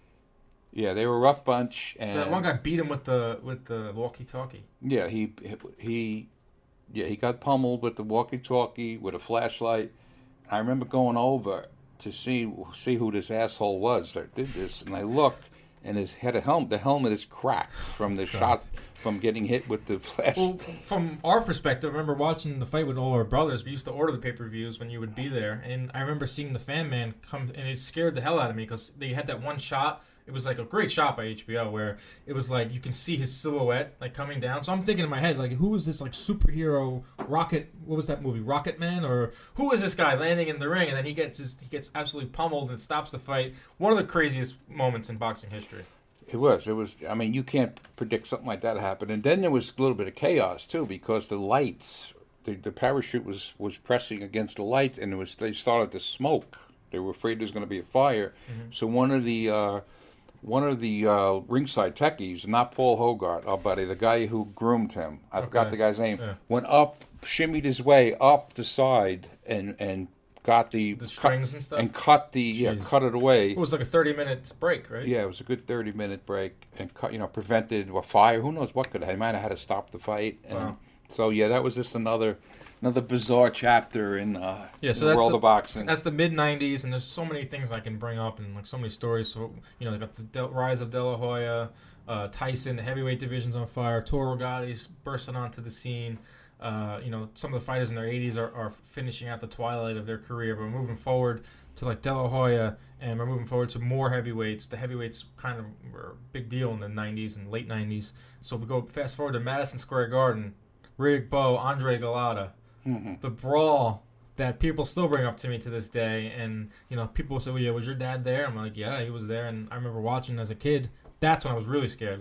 yeah, they were a rough bunch. And That one guy beat him with the with the walkie-talkie. yeah, he he, yeah, he got pummeled with the walkie-talkie with a flashlight. I remember going over to see see who this asshole was that did this, and I look, and his had a helmet. The helmet is cracked from the shot from getting hit with the flash. Well, from our perspective, I remember watching the fight with all our brothers. We used to order the pay-per-views when you would be there, and I remember seeing the Fan Man come, and it scared the hell out of me because they had that one shot. It was like a great shot by H B O where it was like you can see his silhouette like coming down. So I'm thinking in my head like, who is this like superhero rocket? What was that movie, Rocket Man? Or who is this guy landing in the ring? And then he gets his he gets absolutely pummeled and stops the fight. One of the craziest moments in boxing history. It was. It was. I mean, you can't predict something like that happen. And then there was a little bit of chaos too, because the lights, the, the parachute was, was pressing against the lights, and it was. They started to smoke. They were afraid there was going to be a fire. Mm-hmm. So one of the uh, one of the uh, ringside techies, not Paul Hogarth, our buddy, the guy who groomed him, I Okay. forgot the guy's name, Yeah. went up, shimmied his way up the side, and and got the, The strings cut, and stuff? and cut the yeah, Jeez. cut it away. It was like a thirty minute break, right? Yeah, it was a good thirty minute break, and cut, you know, prevented a fire. Who knows what could have? He might have had to stop the fight. And Wow. so yeah, that was just another another bizarre chapter in, uh, Yeah, in so the that's world the, of boxing. That's the mid nineties, and there's so many things I can bring up and like so many stories. So you know, they got the Del- rise of De La Hoya, uh, Tyson, the heavyweight division's on fire. Toro Gotti's bursting onto the scene. Uh, you know, some of the fighters in their eighties are, are finishing out the twilight of their career, but we're moving forward to like De La Hoya, and we're moving forward to more heavyweights. The heavyweights kind of were a big deal in the nineties and late nineties. So we go fast forward to Madison Square Garden, Riddick Bowe, Andre Galata, Mm-hmm. the brawl that people still bring up to me to this day. And you know, people say, "Well, yeah, was your dad there?" I'm like, "Yeah, he was there." And I remember watching as a kid. That's when I was really scared. Like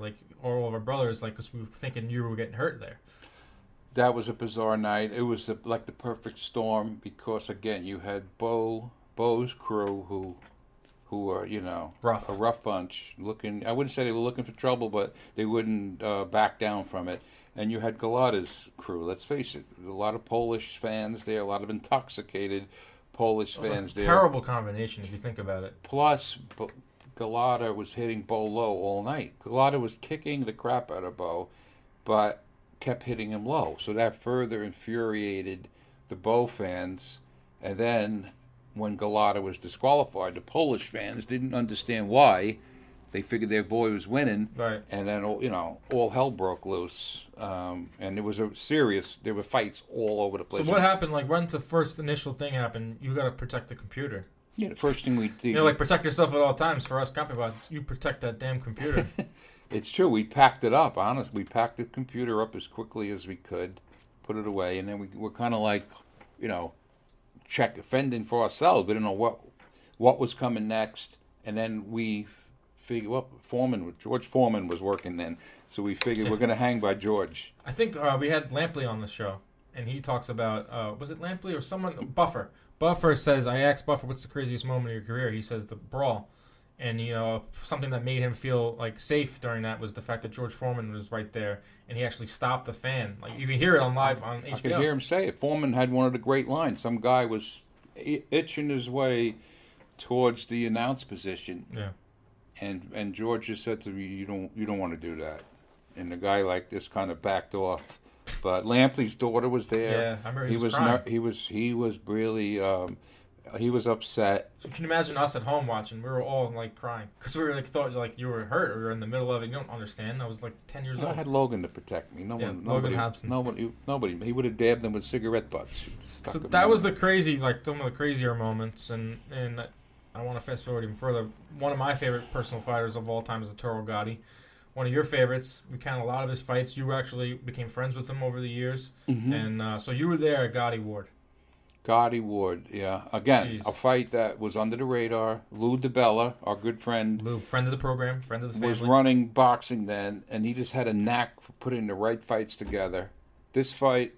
or all of our brothers, like, because we were thinking you were getting hurt there. That was a bizarre night. It was the, like the perfect storm because, again, you had Bo, Bo's crew who, who were, you know, rough. a rough bunch. Looking, I wouldn't say they were looking for trouble, but they wouldn't uh, back down from it. And you had Galata's crew. Let's face it, a lot of Polish fans there, a lot of intoxicated Polish fans a there. Terrible combination if you think about it. Plus, B- Galata was hitting Bo low all night. Galata was kicking the crap out of Bo, but kept hitting him low. So that further infuriated the Bo fans. And then when Galata was disqualified, the Polish fans didn't understand why. They figured their boy was winning. Right. And then, you know, all hell broke loose. Um, and it was a serious, there were fights all over the place. So what happened, like, once the first initial thing happened, you got to protect the computer. Yeah, the first thing we did. You know, like, protect yourself at all times. For us CompuBots, you protect that damn computer. It's true. We packed it up, honestly. We packed the computer up as quickly as we could, put it away, and then we were kind of like, you know, check fending for ourselves. We didn't know what what was coming next. And then we figured, well, Foreman, George Foreman was working then, so we figured we're going to hang by George. I think uh, we had Lampley on the show, and he talks about, uh, was it Lampley or someone? Buffer. Buffer says, I asked Buffer, what's the craziest moment of your career? He says the brawl. And, you know, something that made him feel, like, safe during that was the fact that George Foreman was right there, and he actually stopped the fan. Like, you can hear it on live on H B O. I could hear him say it. Foreman had one of the great lines. Some guy was itching his way towards the announce position. Yeah. And and George just said to me, you don't you don't want to do that. And the guy like this kind of backed off. But Lampley's daughter was there. Yeah, I remember he, he was, was crying. ner- he was he was really um, he was upset. So you can imagine us at home watching. We were all, like, crying. Because we were, like, thought, like, you were hurt or you were in the middle of it. You don't understand. I was, like, ten years No, old. I had Logan to protect me. No Yeah, one, Logan nobody, Hobson. nobody, nobody. He would have dabbed them with cigarette butts. So that was the crazy, like, some of the crazier moments. And, and I want to fast forward even further. One of my favorite personal fighters of all time is Arturo Gatti. One of your favorites. We count a lot of his fights. You actually became friends with him over the years. Mm-hmm. And uh, so you were there at Gotti Ward. Gotti Ward, yeah. Again, Jeez. a fight that was under the radar. Lou DiBella, our good friend, Lou, friend of the program, friend of the family. was running boxing then, and he just had a knack for putting the right fights together. This fight,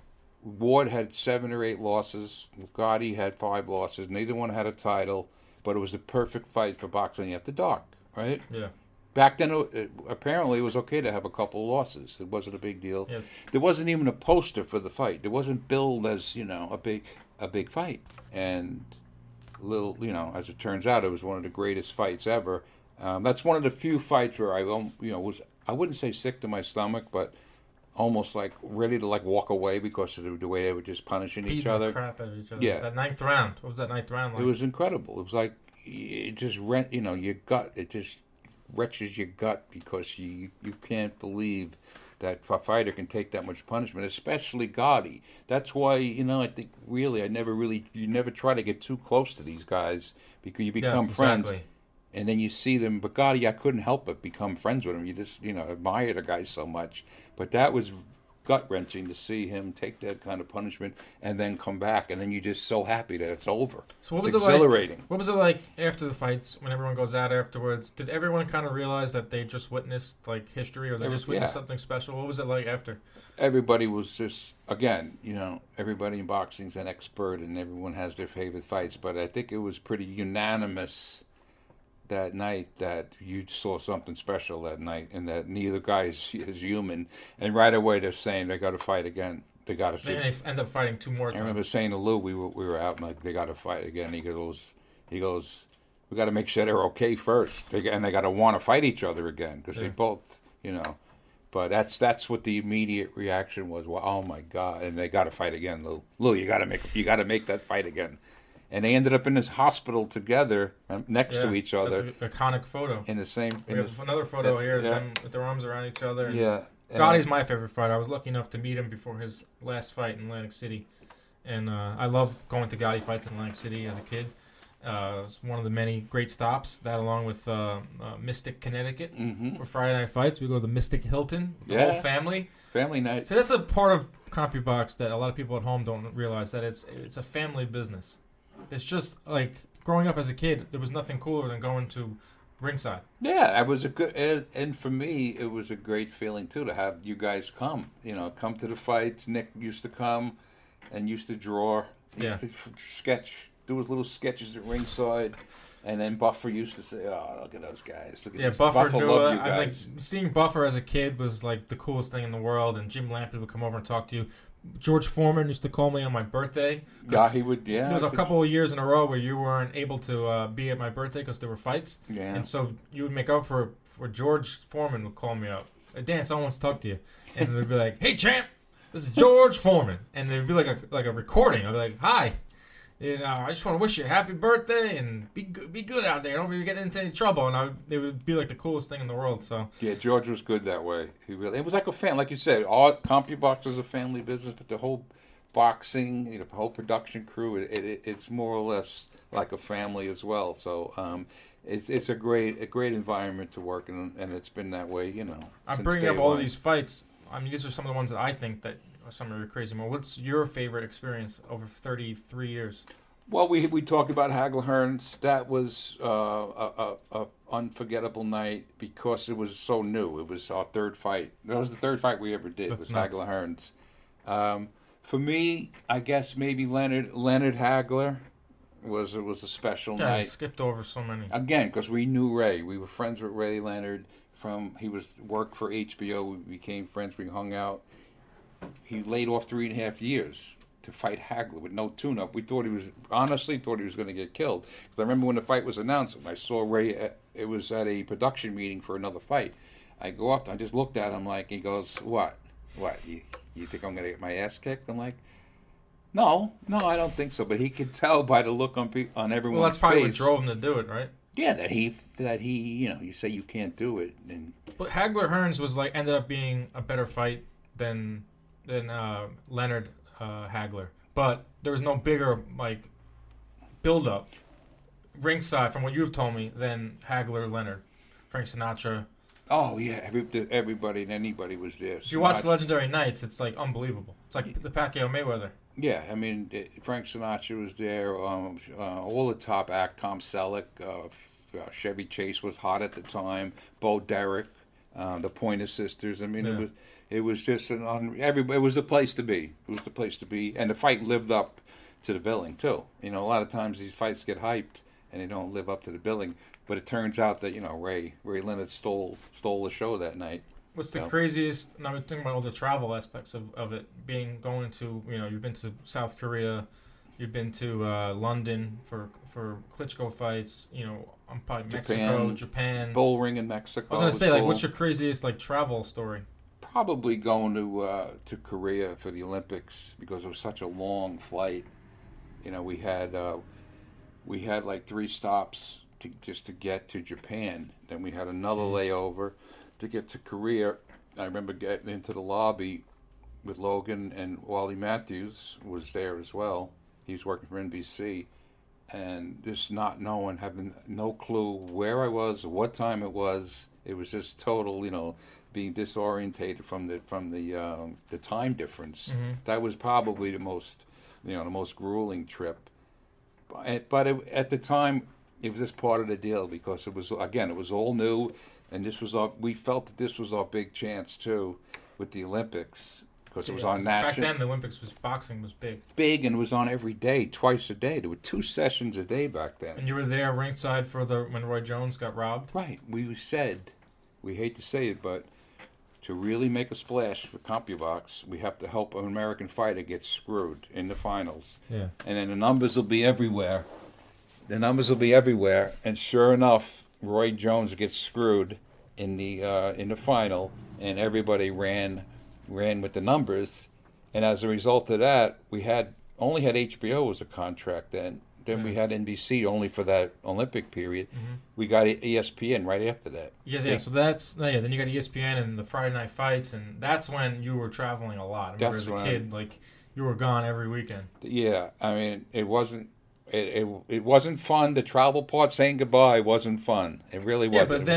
Ward had seven or eight losses. Gotti had five losses. Neither one had a title, but it was the perfect fight for boxing after dark, right? Yeah. Back then, it, apparently, it was okay to have a couple of losses. It wasn't a big deal. Yeah. There wasn't even a poster for the fight. It wasn't billed as, you know, a big a big fight. And little, you know, as it turns out, it was one of the greatest fights ever. Um, that's one of the few fights where I, um, you know, was I wouldn't say sick to my stomach, but almost like ready to like walk away because of the, the way they were just punishing Beating each other. the crap out of each other. Yeah. That ninth round. What was that ninth round like? It was incredible. It was like it just rent, you know, your gut. It just wrenches your gut because you you can't believe that a fighter can take that much punishment, especially Gotti. That's why, you know, I think really I never really you never try to get too close to these guys because you become yes, friends. Exactly. And then you see them, but Gotti, I couldn't help but become friends with him. You just, you know, admire the guy so much. But that was gut-wrenching to see him take that kind of punishment and then come back. And then you're just so happy that it's over. So what it's was exhilarating. It like, what was it like after the fights, when everyone goes out afterwards? Did everyone kind of realize that they just witnessed, like, history or they Every, just witnessed yeah. something special? What was it like after? Everybody was just, again, you know, everybody in boxing's an expert and everyone has their favorite fights. But I think it was pretty unanimous that night that you saw something special that night and that neither guy is, is human. And right away they're saying they got to fight again. They got to see. And they end up fighting two more I times. remember saying to Lou, we were we were out and like they got to fight again. He goes, he goes, we got to make sure they're okay first, they, and they got to want to fight each other again because Yeah. they both, you know. But that's that's what the immediate reaction was. Well, oh my God! And they got to fight again, Lou. Lou, you got to make you got to make that fight again. And they ended up in this hospital together, um, next Yeah, to each other, that's an iconic photo. in the same. We In have this, another photo yeah, here of yeah. them with their arms around each other. And yeah. Gotti's my favorite fighter. I was lucky enough to meet him before his last fight in Atlantic City. And uh, I love going to Gotti fights in Atlantic City as a kid. Uh, it's one of the many great stops. That along with uh, uh, Mystic, Connecticut. Mm-hmm. For Friday Night Fights, we go to the Mystic Hilton, the Yeah. whole family. Family night. So that's a part of CompuBox that a lot of people at home don't realize, that it's it's a family business. It's just like growing up as a kid, there was nothing cooler than going to ringside. Yeah, it was a good, and, and for me, it was a great feeling too to have you guys come. You know, come to the fights. Nick used to come, and used to draw. He Yeah. used to sketch, do his little sketches at ringside, and then Buffer used to say, "Oh, look at those guys! Look at Yeah, this. Buffer, knew love it. you I like guys." seeing Buffer as a kid was like the coolest thing in the world. And Jim Lampley would come over and talk to you. George Foreman used to call me on my birthday. Yeah, he would. Yeah, There was a could- couple of years in a row where you weren't able to uh, be at my birthday because there were fights. Yeah. And so you would make up for for George Foreman would call me up. Hey, Dan, someone wants to talk to you. And they'd be like, "Hey, champ, this is George Foreman." And there'd be like a like a recording. I'd be like, "Hi. You know, I just want to wish you a happy birthday and be good, be good out there. Don't be getting into any trouble." And I would, it would be like the coolest thing in the world. So Yeah, George was good that way. He really. It was like a fan, like you said. All CompuBox is a family business, but the whole boxing, you know, the whole production crew, it, it, it's more or less like a family as well. So um, it's it's a great a great environment to work in, and it's been that way, you know. I'm since bringing day up all one. of these fights. I mean, these are some of the ones that I think that are some of your crazy moments. What's your favorite experience over thirty-three years? Well, we we talked about Hagler Hearns. That was uh, a, a, a unforgettable night because it was so new. It was our third fight. That was the third fight we ever did. That's was nuts. Hagler Hearns. Um, for me, I guess maybe Leonard Leonard Hagler was was a special Yeah, I night. skipped over so many. Again, because we knew Ray. We were friends with Ray Leonard. From he was worked for H B O. We became friends. We hung out. He laid off three and a half years to fight Hagler with no tune-up. We thought he was honestly thought he was going to get killed. Because I remember when the fight was announced, I saw Ray. At, it was at a production meeting for another fight. I go up. I just looked at him like he goes, "What? What? You, you think I'm going to get my ass kicked?" I'm like, "No, no, I don't think so." But he could tell by the look on pe- on everyone's Well, that's probably face. what drove him to do it, right? Yeah, that he that he you know you say you can't do it, and But Hagler Hearns was like ended up being a better fight than than uh, Leonard uh, Hagler. But there was no bigger like build up ringside from what you've told me than Hagler Leonard, Frank Sinatra. oh yeah, every, everybody and anybody was there. If you watch the Legendary Nights, it's like unbelievable. It's like the Pacquiao Mayweather. Yeah, I mean it, Frank Sinatra was there. Um, uh, all the top act, Tom Selleck, uh, uh, Chevy Chase was hot at the time. Bo Derek, uh, the Pointer Sisters. I mean Yeah. it was it was just an un, every it was the place to be. It was the place to be, and the fight lived up to the billing too. You know, a lot of times these fights get hyped and they don't live up to the billing. But it turns out that you know Ray Ray Leonard stole stole the show that night. What's the So- craziest? Now we're thinking about all the travel aspects of, of it. Being going to you know you've been to South Korea, you've been to uh, London for for Klitschko fights. You know, I'm probably Mexico, Japan, Japan. Bull Ring in Mexico. I was gonna say, like, cool. what's your craziest like travel story? Probably going to uh, to Korea for the Olympics because it was such a long flight. You know, we had uh, we had like three stops to just to get to Japan. Then we had another layover to get to Korea. I remember getting into the lobby with Logan, and Wally Matthews was there as well. He was working for N B C, and just not knowing, having no clue where I was, what time it was. It was just total, you know, being disorientated from the from the um, the time difference. Mm-hmm. That was probably the most, you know, the most grueling trip. But, but it, at the time, it was just part of the deal because it was again, it was all new, and this was our. We felt that this was our big chance too, with the Olympics because it was Yeah, on 'cause back national then, the Olympics was boxing was big, big and it was on every day, twice a day. There were two sessions a day back then. and you were there ringside for the when Roy Jones got robbed. Right. We said, we hate to say it, but to really make a splash for CompuBox, we have to help an American fighter get screwed in the finals. Yeah. And then the numbers will be everywhere. The numbers will be everywhere. And sure enough, Roy Jones gets screwed in the uh, in the final, and everybody ran ran with the numbers. And as a result of that, we had only had H B O as a contract then. Then we had N B C only for that Olympic period. Mm-hmm. We got E S P N right after that. Yeah, yeah. So that's yeah. Then you got E S P N and the Friday Night Fights, and that's when you were traveling a lot. I remember That's as a when I- kid, like you were gone every weekend. Yeah, I mean, it wasn't. It, it it wasn't fun. The travel part, saying goodbye, wasn't fun. It really Yeah, wasn't. but then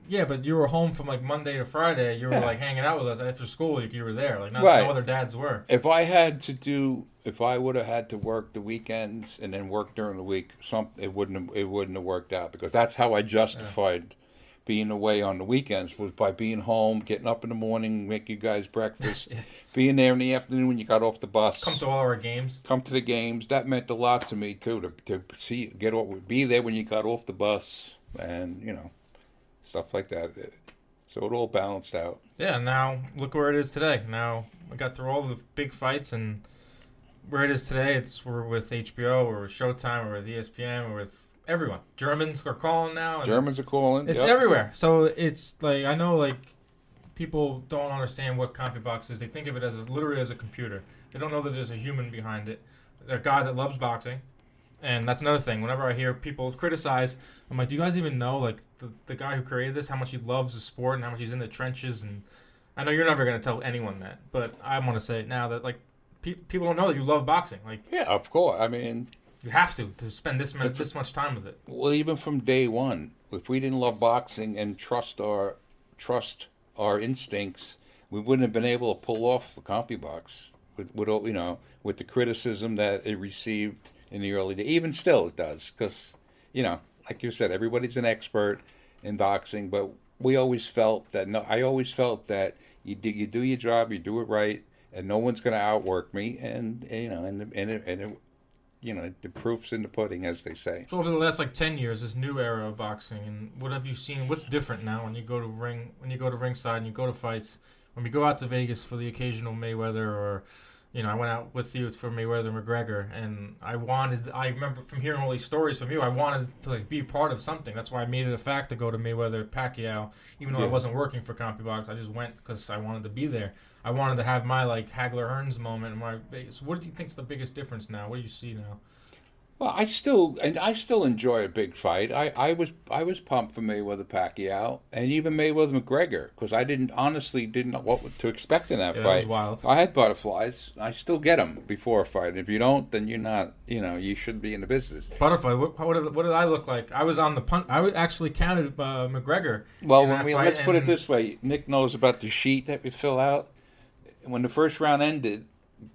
Yeah, but you were home from like Monday to Friday. You were Yeah. like hanging out with us after school. You, you were there. Like not, Right. no other dads were. If I had to do, if I would have had to work the weekends and then work during the week, some it wouldn't have, it wouldn't have worked out because that's how I justified yeah. being away on the weekends was by being home, getting up in the morning, make you guys breakfast, yeah. being there in the afternoon when you got off the bus. Come to all our games. Come to the games. That meant a lot to me too. To to see get off, be there when you got off the bus, and you know, stuff like that. So it all balanced out. Yeah, now look where it is today. Now we got through all the big fights, and where it is today, it's we're with H B O, we're with Showtime, we're with E S P N, we're with everyone. Germans are calling now. And Germans are calling. It's yep. everywhere. So it's like I know like people don't understand what CompuBox is. They think of it as a, literally as a computer. They don't know that there's a human behind it. They're a guy that loves boxing. And that's another thing. Whenever I hear people criticize, I'm like, do you guys even know, like, the, the guy who created this, how much he loves the sport and how much he's in the trenches? And I know you're never going to tell anyone that, but I want to say it now that, like, pe- people don't know that you love boxing. Like, yeah, of course. I mean, you have to to spend this much, this much time with it. Well, even from day one, if we didn't love boxing and trust our trust our instincts, we wouldn't have been able to pull off the CompuBox with, with you know, with the criticism that it received in the early days. Even still, it does, because, you know, like you said, everybody's an expert in boxing, but we always felt that, no, I always felt that you do, you do your job, you do it right, and no one's going to outwork me, and, and you know, and, and, it, and it, you know, the proof's in the pudding, as they say. So over the last, like, ten years, this new era of boxing, and what have you seen, what's different now when you go to ring, when you go to ringside and you go to fights, when we go out to Vegas for the occasional Mayweather or, you know, I went out with you for Mayweather McGregor, and I wanted, I remember from hearing all these stories from you, I wanted to, like, be part of something. That's why I made it a fact to go to Mayweather Pacquiao, even though yeah. I wasn't working for CompuBox. I just went because I wanted to be there. I wanted to have my, like, Hagler-Hearns moment. My, so what do you think's the biggest difference now? What do you see now? Well, I still and I still enjoy a big fight. I, I was I was pumped for Mayweather Pacquiao and even Mayweather McGregor because I didn't honestly didn't know what to expect in that yeah, fight. That was wild. I had butterflies. I still get them before a fight. If you don't, then you're not. You know, you shouldn't be in the business. Butterfly. What, what, did, what did I look like? I was on the punt. I actually counted uh, McGregor. Well, when we, let's put it this way. Nick knows about the sheet that we fill out. When the first round ended,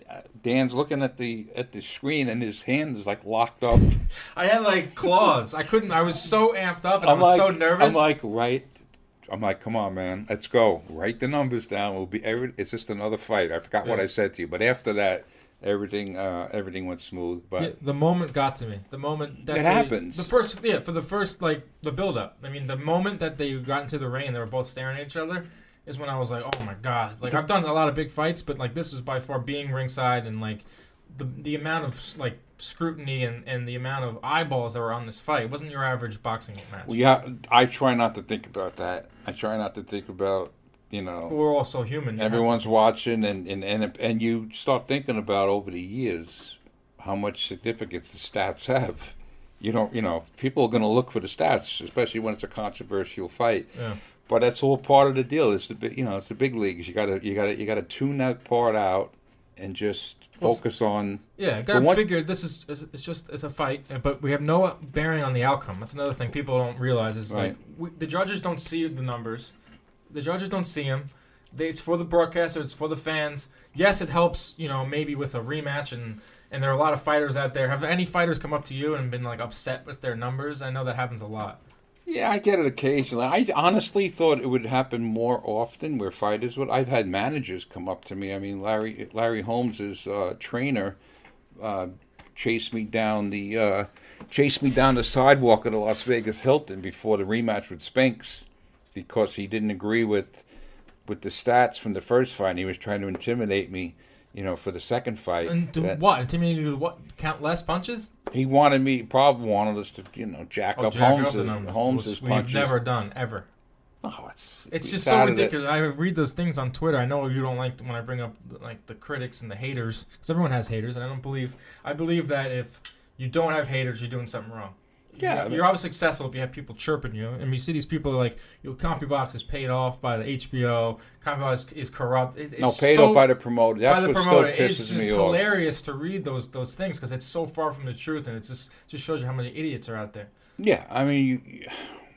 Dan's looking at the at the screen and his hand is like locked up. I had like claws. I couldn't. I was so amped up and I'm I was like, so nervous. I'm like, right. I'm like, come on, man, let's go. Write the numbers down. We'll be. Every, it's just another fight. I forgot yeah. what I said to you, but after that, everything uh, everything went smooth. But yeah, the moment got to me. The moment that it they, happens. The first, yeah, for the first like the build up. I mean, the moment that they got into the ring, and they were both staring at each other. Is when I was like, oh my god! Like I've done a lot of big fights, but like this is by far being ringside and like the the amount of like scrutiny and, and the amount of eyeballs that were on this fight. It wasn't your average boxing match. Well, yeah, I try not to think about that. I try not to think about you know. But we're all so human. Everyone's know? watching, and, and and and you start thinking about over the years how much significance the stats have. You don't, you know, people are going to look for the stats, especially when it's a controversial fight. Yeah. But that's all part of the deal. It's the big, you know, it's the big leagues. You gotta, you gotta, you gotta tune that part out and just focus well, on. Yeah, gotta one, figure this is it's just it's a fight, but we have no bearing on the outcome. That's another thing people don't realize is right. like we, the judges don't see the numbers, the judges don't see them. They, it's for the broadcaster, it's for the fans. Yes, it helps, you know, maybe with a rematch and. And there are a lot of fighters out there. Have any fighters come up to you and been like upset with their numbers? I know that happens a lot. Yeah, I get it occasionally. I honestly thought it would happen more often where fighters would. I've had managers come up to me. I mean, Larry Larry Holmes' uh, trainer uh, chased me down the uh, chased me down the sidewalk of the Las Vegas Hilton before the rematch with Spinks because he didn't agree with with the stats from the first fight. And he was trying to intimidate me. You know, for the second fight. And do that, what? Intimidate you to what? Count less punches? He wanted me, probably wanted us to, you know, jack oh, up jack Holmes's, up Holmes's we've punches. We've never done, ever. Oh, it's it's just so ridiculous. It. I read those things on Twitter. I know you don't like when I bring up like the critics and the haters, because everyone has haters, and I don't believe. I believe that if you don't have haters, you're doing something wrong. Yeah, you're, I mean, you're obviously successful if you have people chirping you, and you see these people like, "Your CompuBox is paid off by the H B O. CompuBox is, is corrupt." It, it's no, paid so, off by the promoter. That's by the what promoter. still pisses it's just me hilarious off. to read those those things because it's so far from the truth, and it just just shows you how many idiots are out there. Yeah, I mean, you,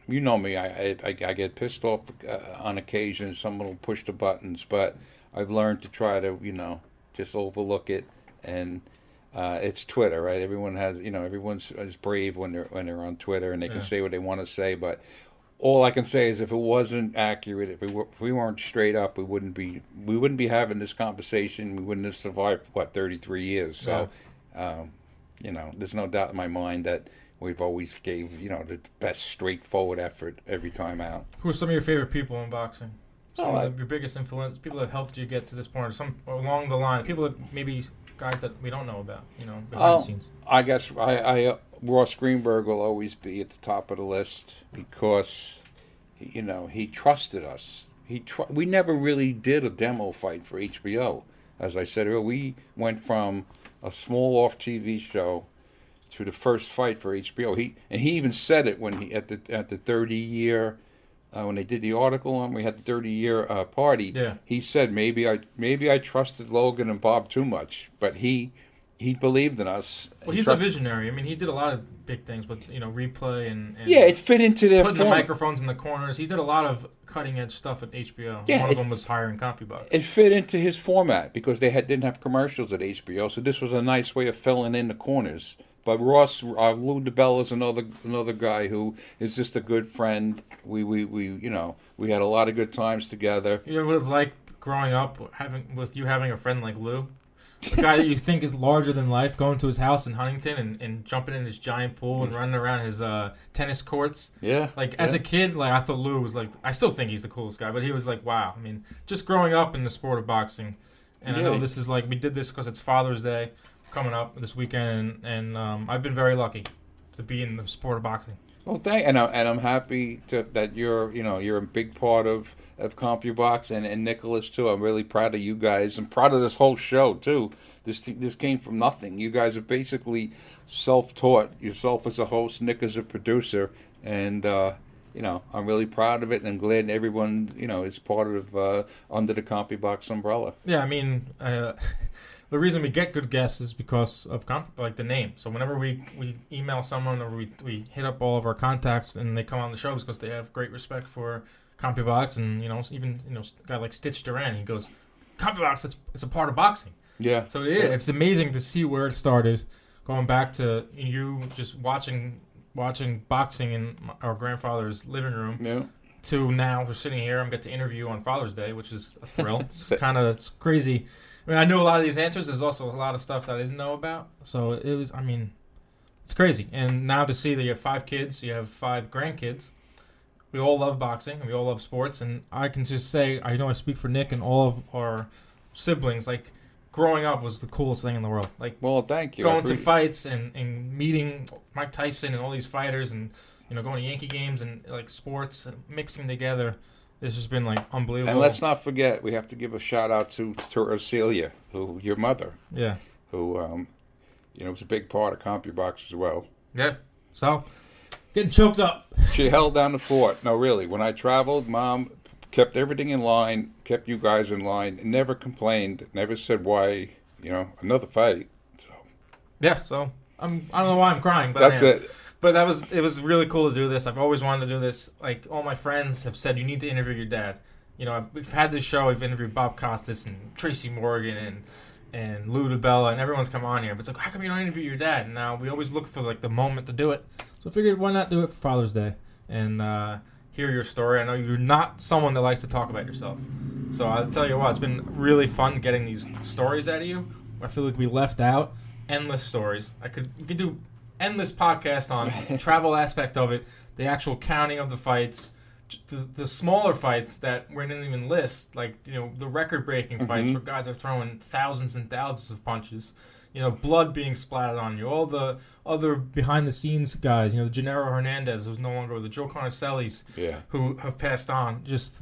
you know me. I I, I get pissed off uh, on occasion. Someone will push the buttons, but I've learned to try to, you know, just overlook it. And uh, it's Twitter, right? Everyone has, you know, everyone's is brave when they're when they're on Twitter, and they yeah. can say what they want to say. But all I can say is, if it wasn't accurate, if we were, if we weren't straight up, we wouldn't be we wouldn't be having this conversation. We wouldn't have survived what thirty-three years. So, yeah. um, you know, there's no doubt in my mind that we've always gave, you know, the best straightforward effort every time out. Who are some of your favorite people in boxing? Some oh, of your biggest influence, people that helped you get to this point, or some along the line, people that maybe guys that we don't know about, you know, behind oh, the scenes. I guess I. I uh, Ross Greenberg will always be at the top of the list because, you know, he trusted us. He tr- We never really did a demo fight for H B O. As I said earlier, we went from a small off-T V show to the first fight for H B O. He and he even said it when he at the at the thirty year uh, when they did the article on we had the thirty year uh, party. Yeah. He said maybe I maybe I trusted Logan and Bob too much, but he. He believed in us. Well, he's a visionary. I mean, he did a lot of big things with, you know, replay and, and yeah, it fit into their putting form. the microphones in the corners. He did a lot of cutting edge stuff at H B O. Yeah, One of it, them was hiring CompuBox. It fit into his format because they had didn't have commercials at H B O, so this was a nice way of filling in the corners. But Ross, uh, Lou DeBella is another another guy who is just a good friend. We we, we you know we had a lot of good times together. You know what it was like growing up having with you having a friend like Lou? A guy that you think is larger than life, going to his house in Huntington and, and jumping in his giant pool and running around his uh, tennis courts. Yeah. Like, yeah. as a kid, like I thought Lou was like, I still think he's the coolest guy, but he was like, wow. I mean, just growing up in the sport of boxing. And yeah. I know this is like, we did this because it's Father's Day coming up this weekend, and, and um, I've been very lucky to be in the sport of boxing. Well, thank and, I, and I'm happy to, that you're you know you're a big part of of CompuBox and, and Nicholas too. I'm really proud of you guys. I'm proud of this whole show too. This this came from nothing. You guys are basically self-taught. Yourself as a host, Nick as a producer, and uh, you know I'm really proud of it. And I'm glad everyone you know is part of uh, under the CompuBox umbrella. Yeah, I mean. Uh, The reason we get good guests is because of comp- like the name. So whenever we, we email someone or we we hit up all of our contacts and they come on the show because they have great respect for CompuBox, and you know even you know a guy like Stitch Duran, he goes, CompuBox, it's it's a part of boxing. Yeah. So it is. Yeah. It's amazing to see where it started, going back to you just watching watching boxing in our grandfather's living room. Yeah. To now we're sitting here and get to interview on Father's Day, which is a thrill. It's kind of it's crazy. I mean, I know a lot of these answers. There's also a lot of stuff that I didn't know about. So it was, I mean, it's crazy. And now to see that you have five kids, you have five grandkids. We all love boxing, and we all love sports. And I can just say, I know I speak for Nick and all of our siblings, like, growing up was the coolest thing in the world. Like, well, thank you. Going to fights and, and meeting Mike Tyson and all these fighters and, you know, going to Yankee games and, like, sports and mixing together. This has been, like, unbelievable. And let's not forget, we have to give a shout-out to, to Arcelia, who your mother. Yeah. Who, um, you know, was a big part of CompuBox as well. Yeah. So, getting choked up. She held down the fort. No, really. When I traveled, Mom kept everything in line, kept you guys in line, and never complained, never said why, you know, another fight. So. Yeah, so, I'm, I don't know why I'm crying, but That's I am. it. But that was it was really cool to do this. I've always wanted to do this. Like, all my friends have said, you need to interview your dad. You know, I've, we've had this show. I've interviewed Bob Costas and Tracy Morgan and and Lou DeBella, and everyone's come on here. But it's like, how come you don't interview your dad? And now we always look for, like, the moment to do it. So I figured, why not do it for Father's Day and uh, hear your story. I know you're not someone that likes to talk about yourself. So I'll tell you what, it's been really fun getting these stories out of you. I feel like we left out endless stories. I could we could do endless podcasts on travel aspect of it, the actual counting of the fights, the, the smaller fights that we didn't even list, like, you know, the record-breaking mm-hmm. fights where guys are throwing thousands and thousands of punches, you know, blood being splattered on you, all the other behind-the-scenes guys, you know, the Gennaro Hernandez, who's no longer with the Joe Carnicellis, yeah. who have passed on. Just,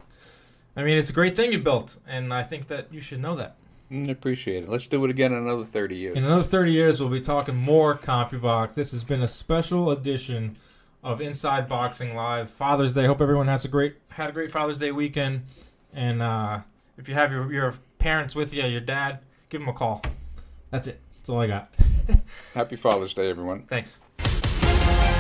I mean, it's a great thing you built, and I think that you should know that. I appreciate it. Let's do it again in another thirty years. In another thirty years, we'll be talking more CompuBox. This has been a special edition of Inside Boxing Live. Father's Day. Hope everyone has a great had a great Father's Day weekend. And uh, if you have your, your parents with you, your dad, give them a call. That's it. That's all I got. Happy Father's Day, everyone. Thanks.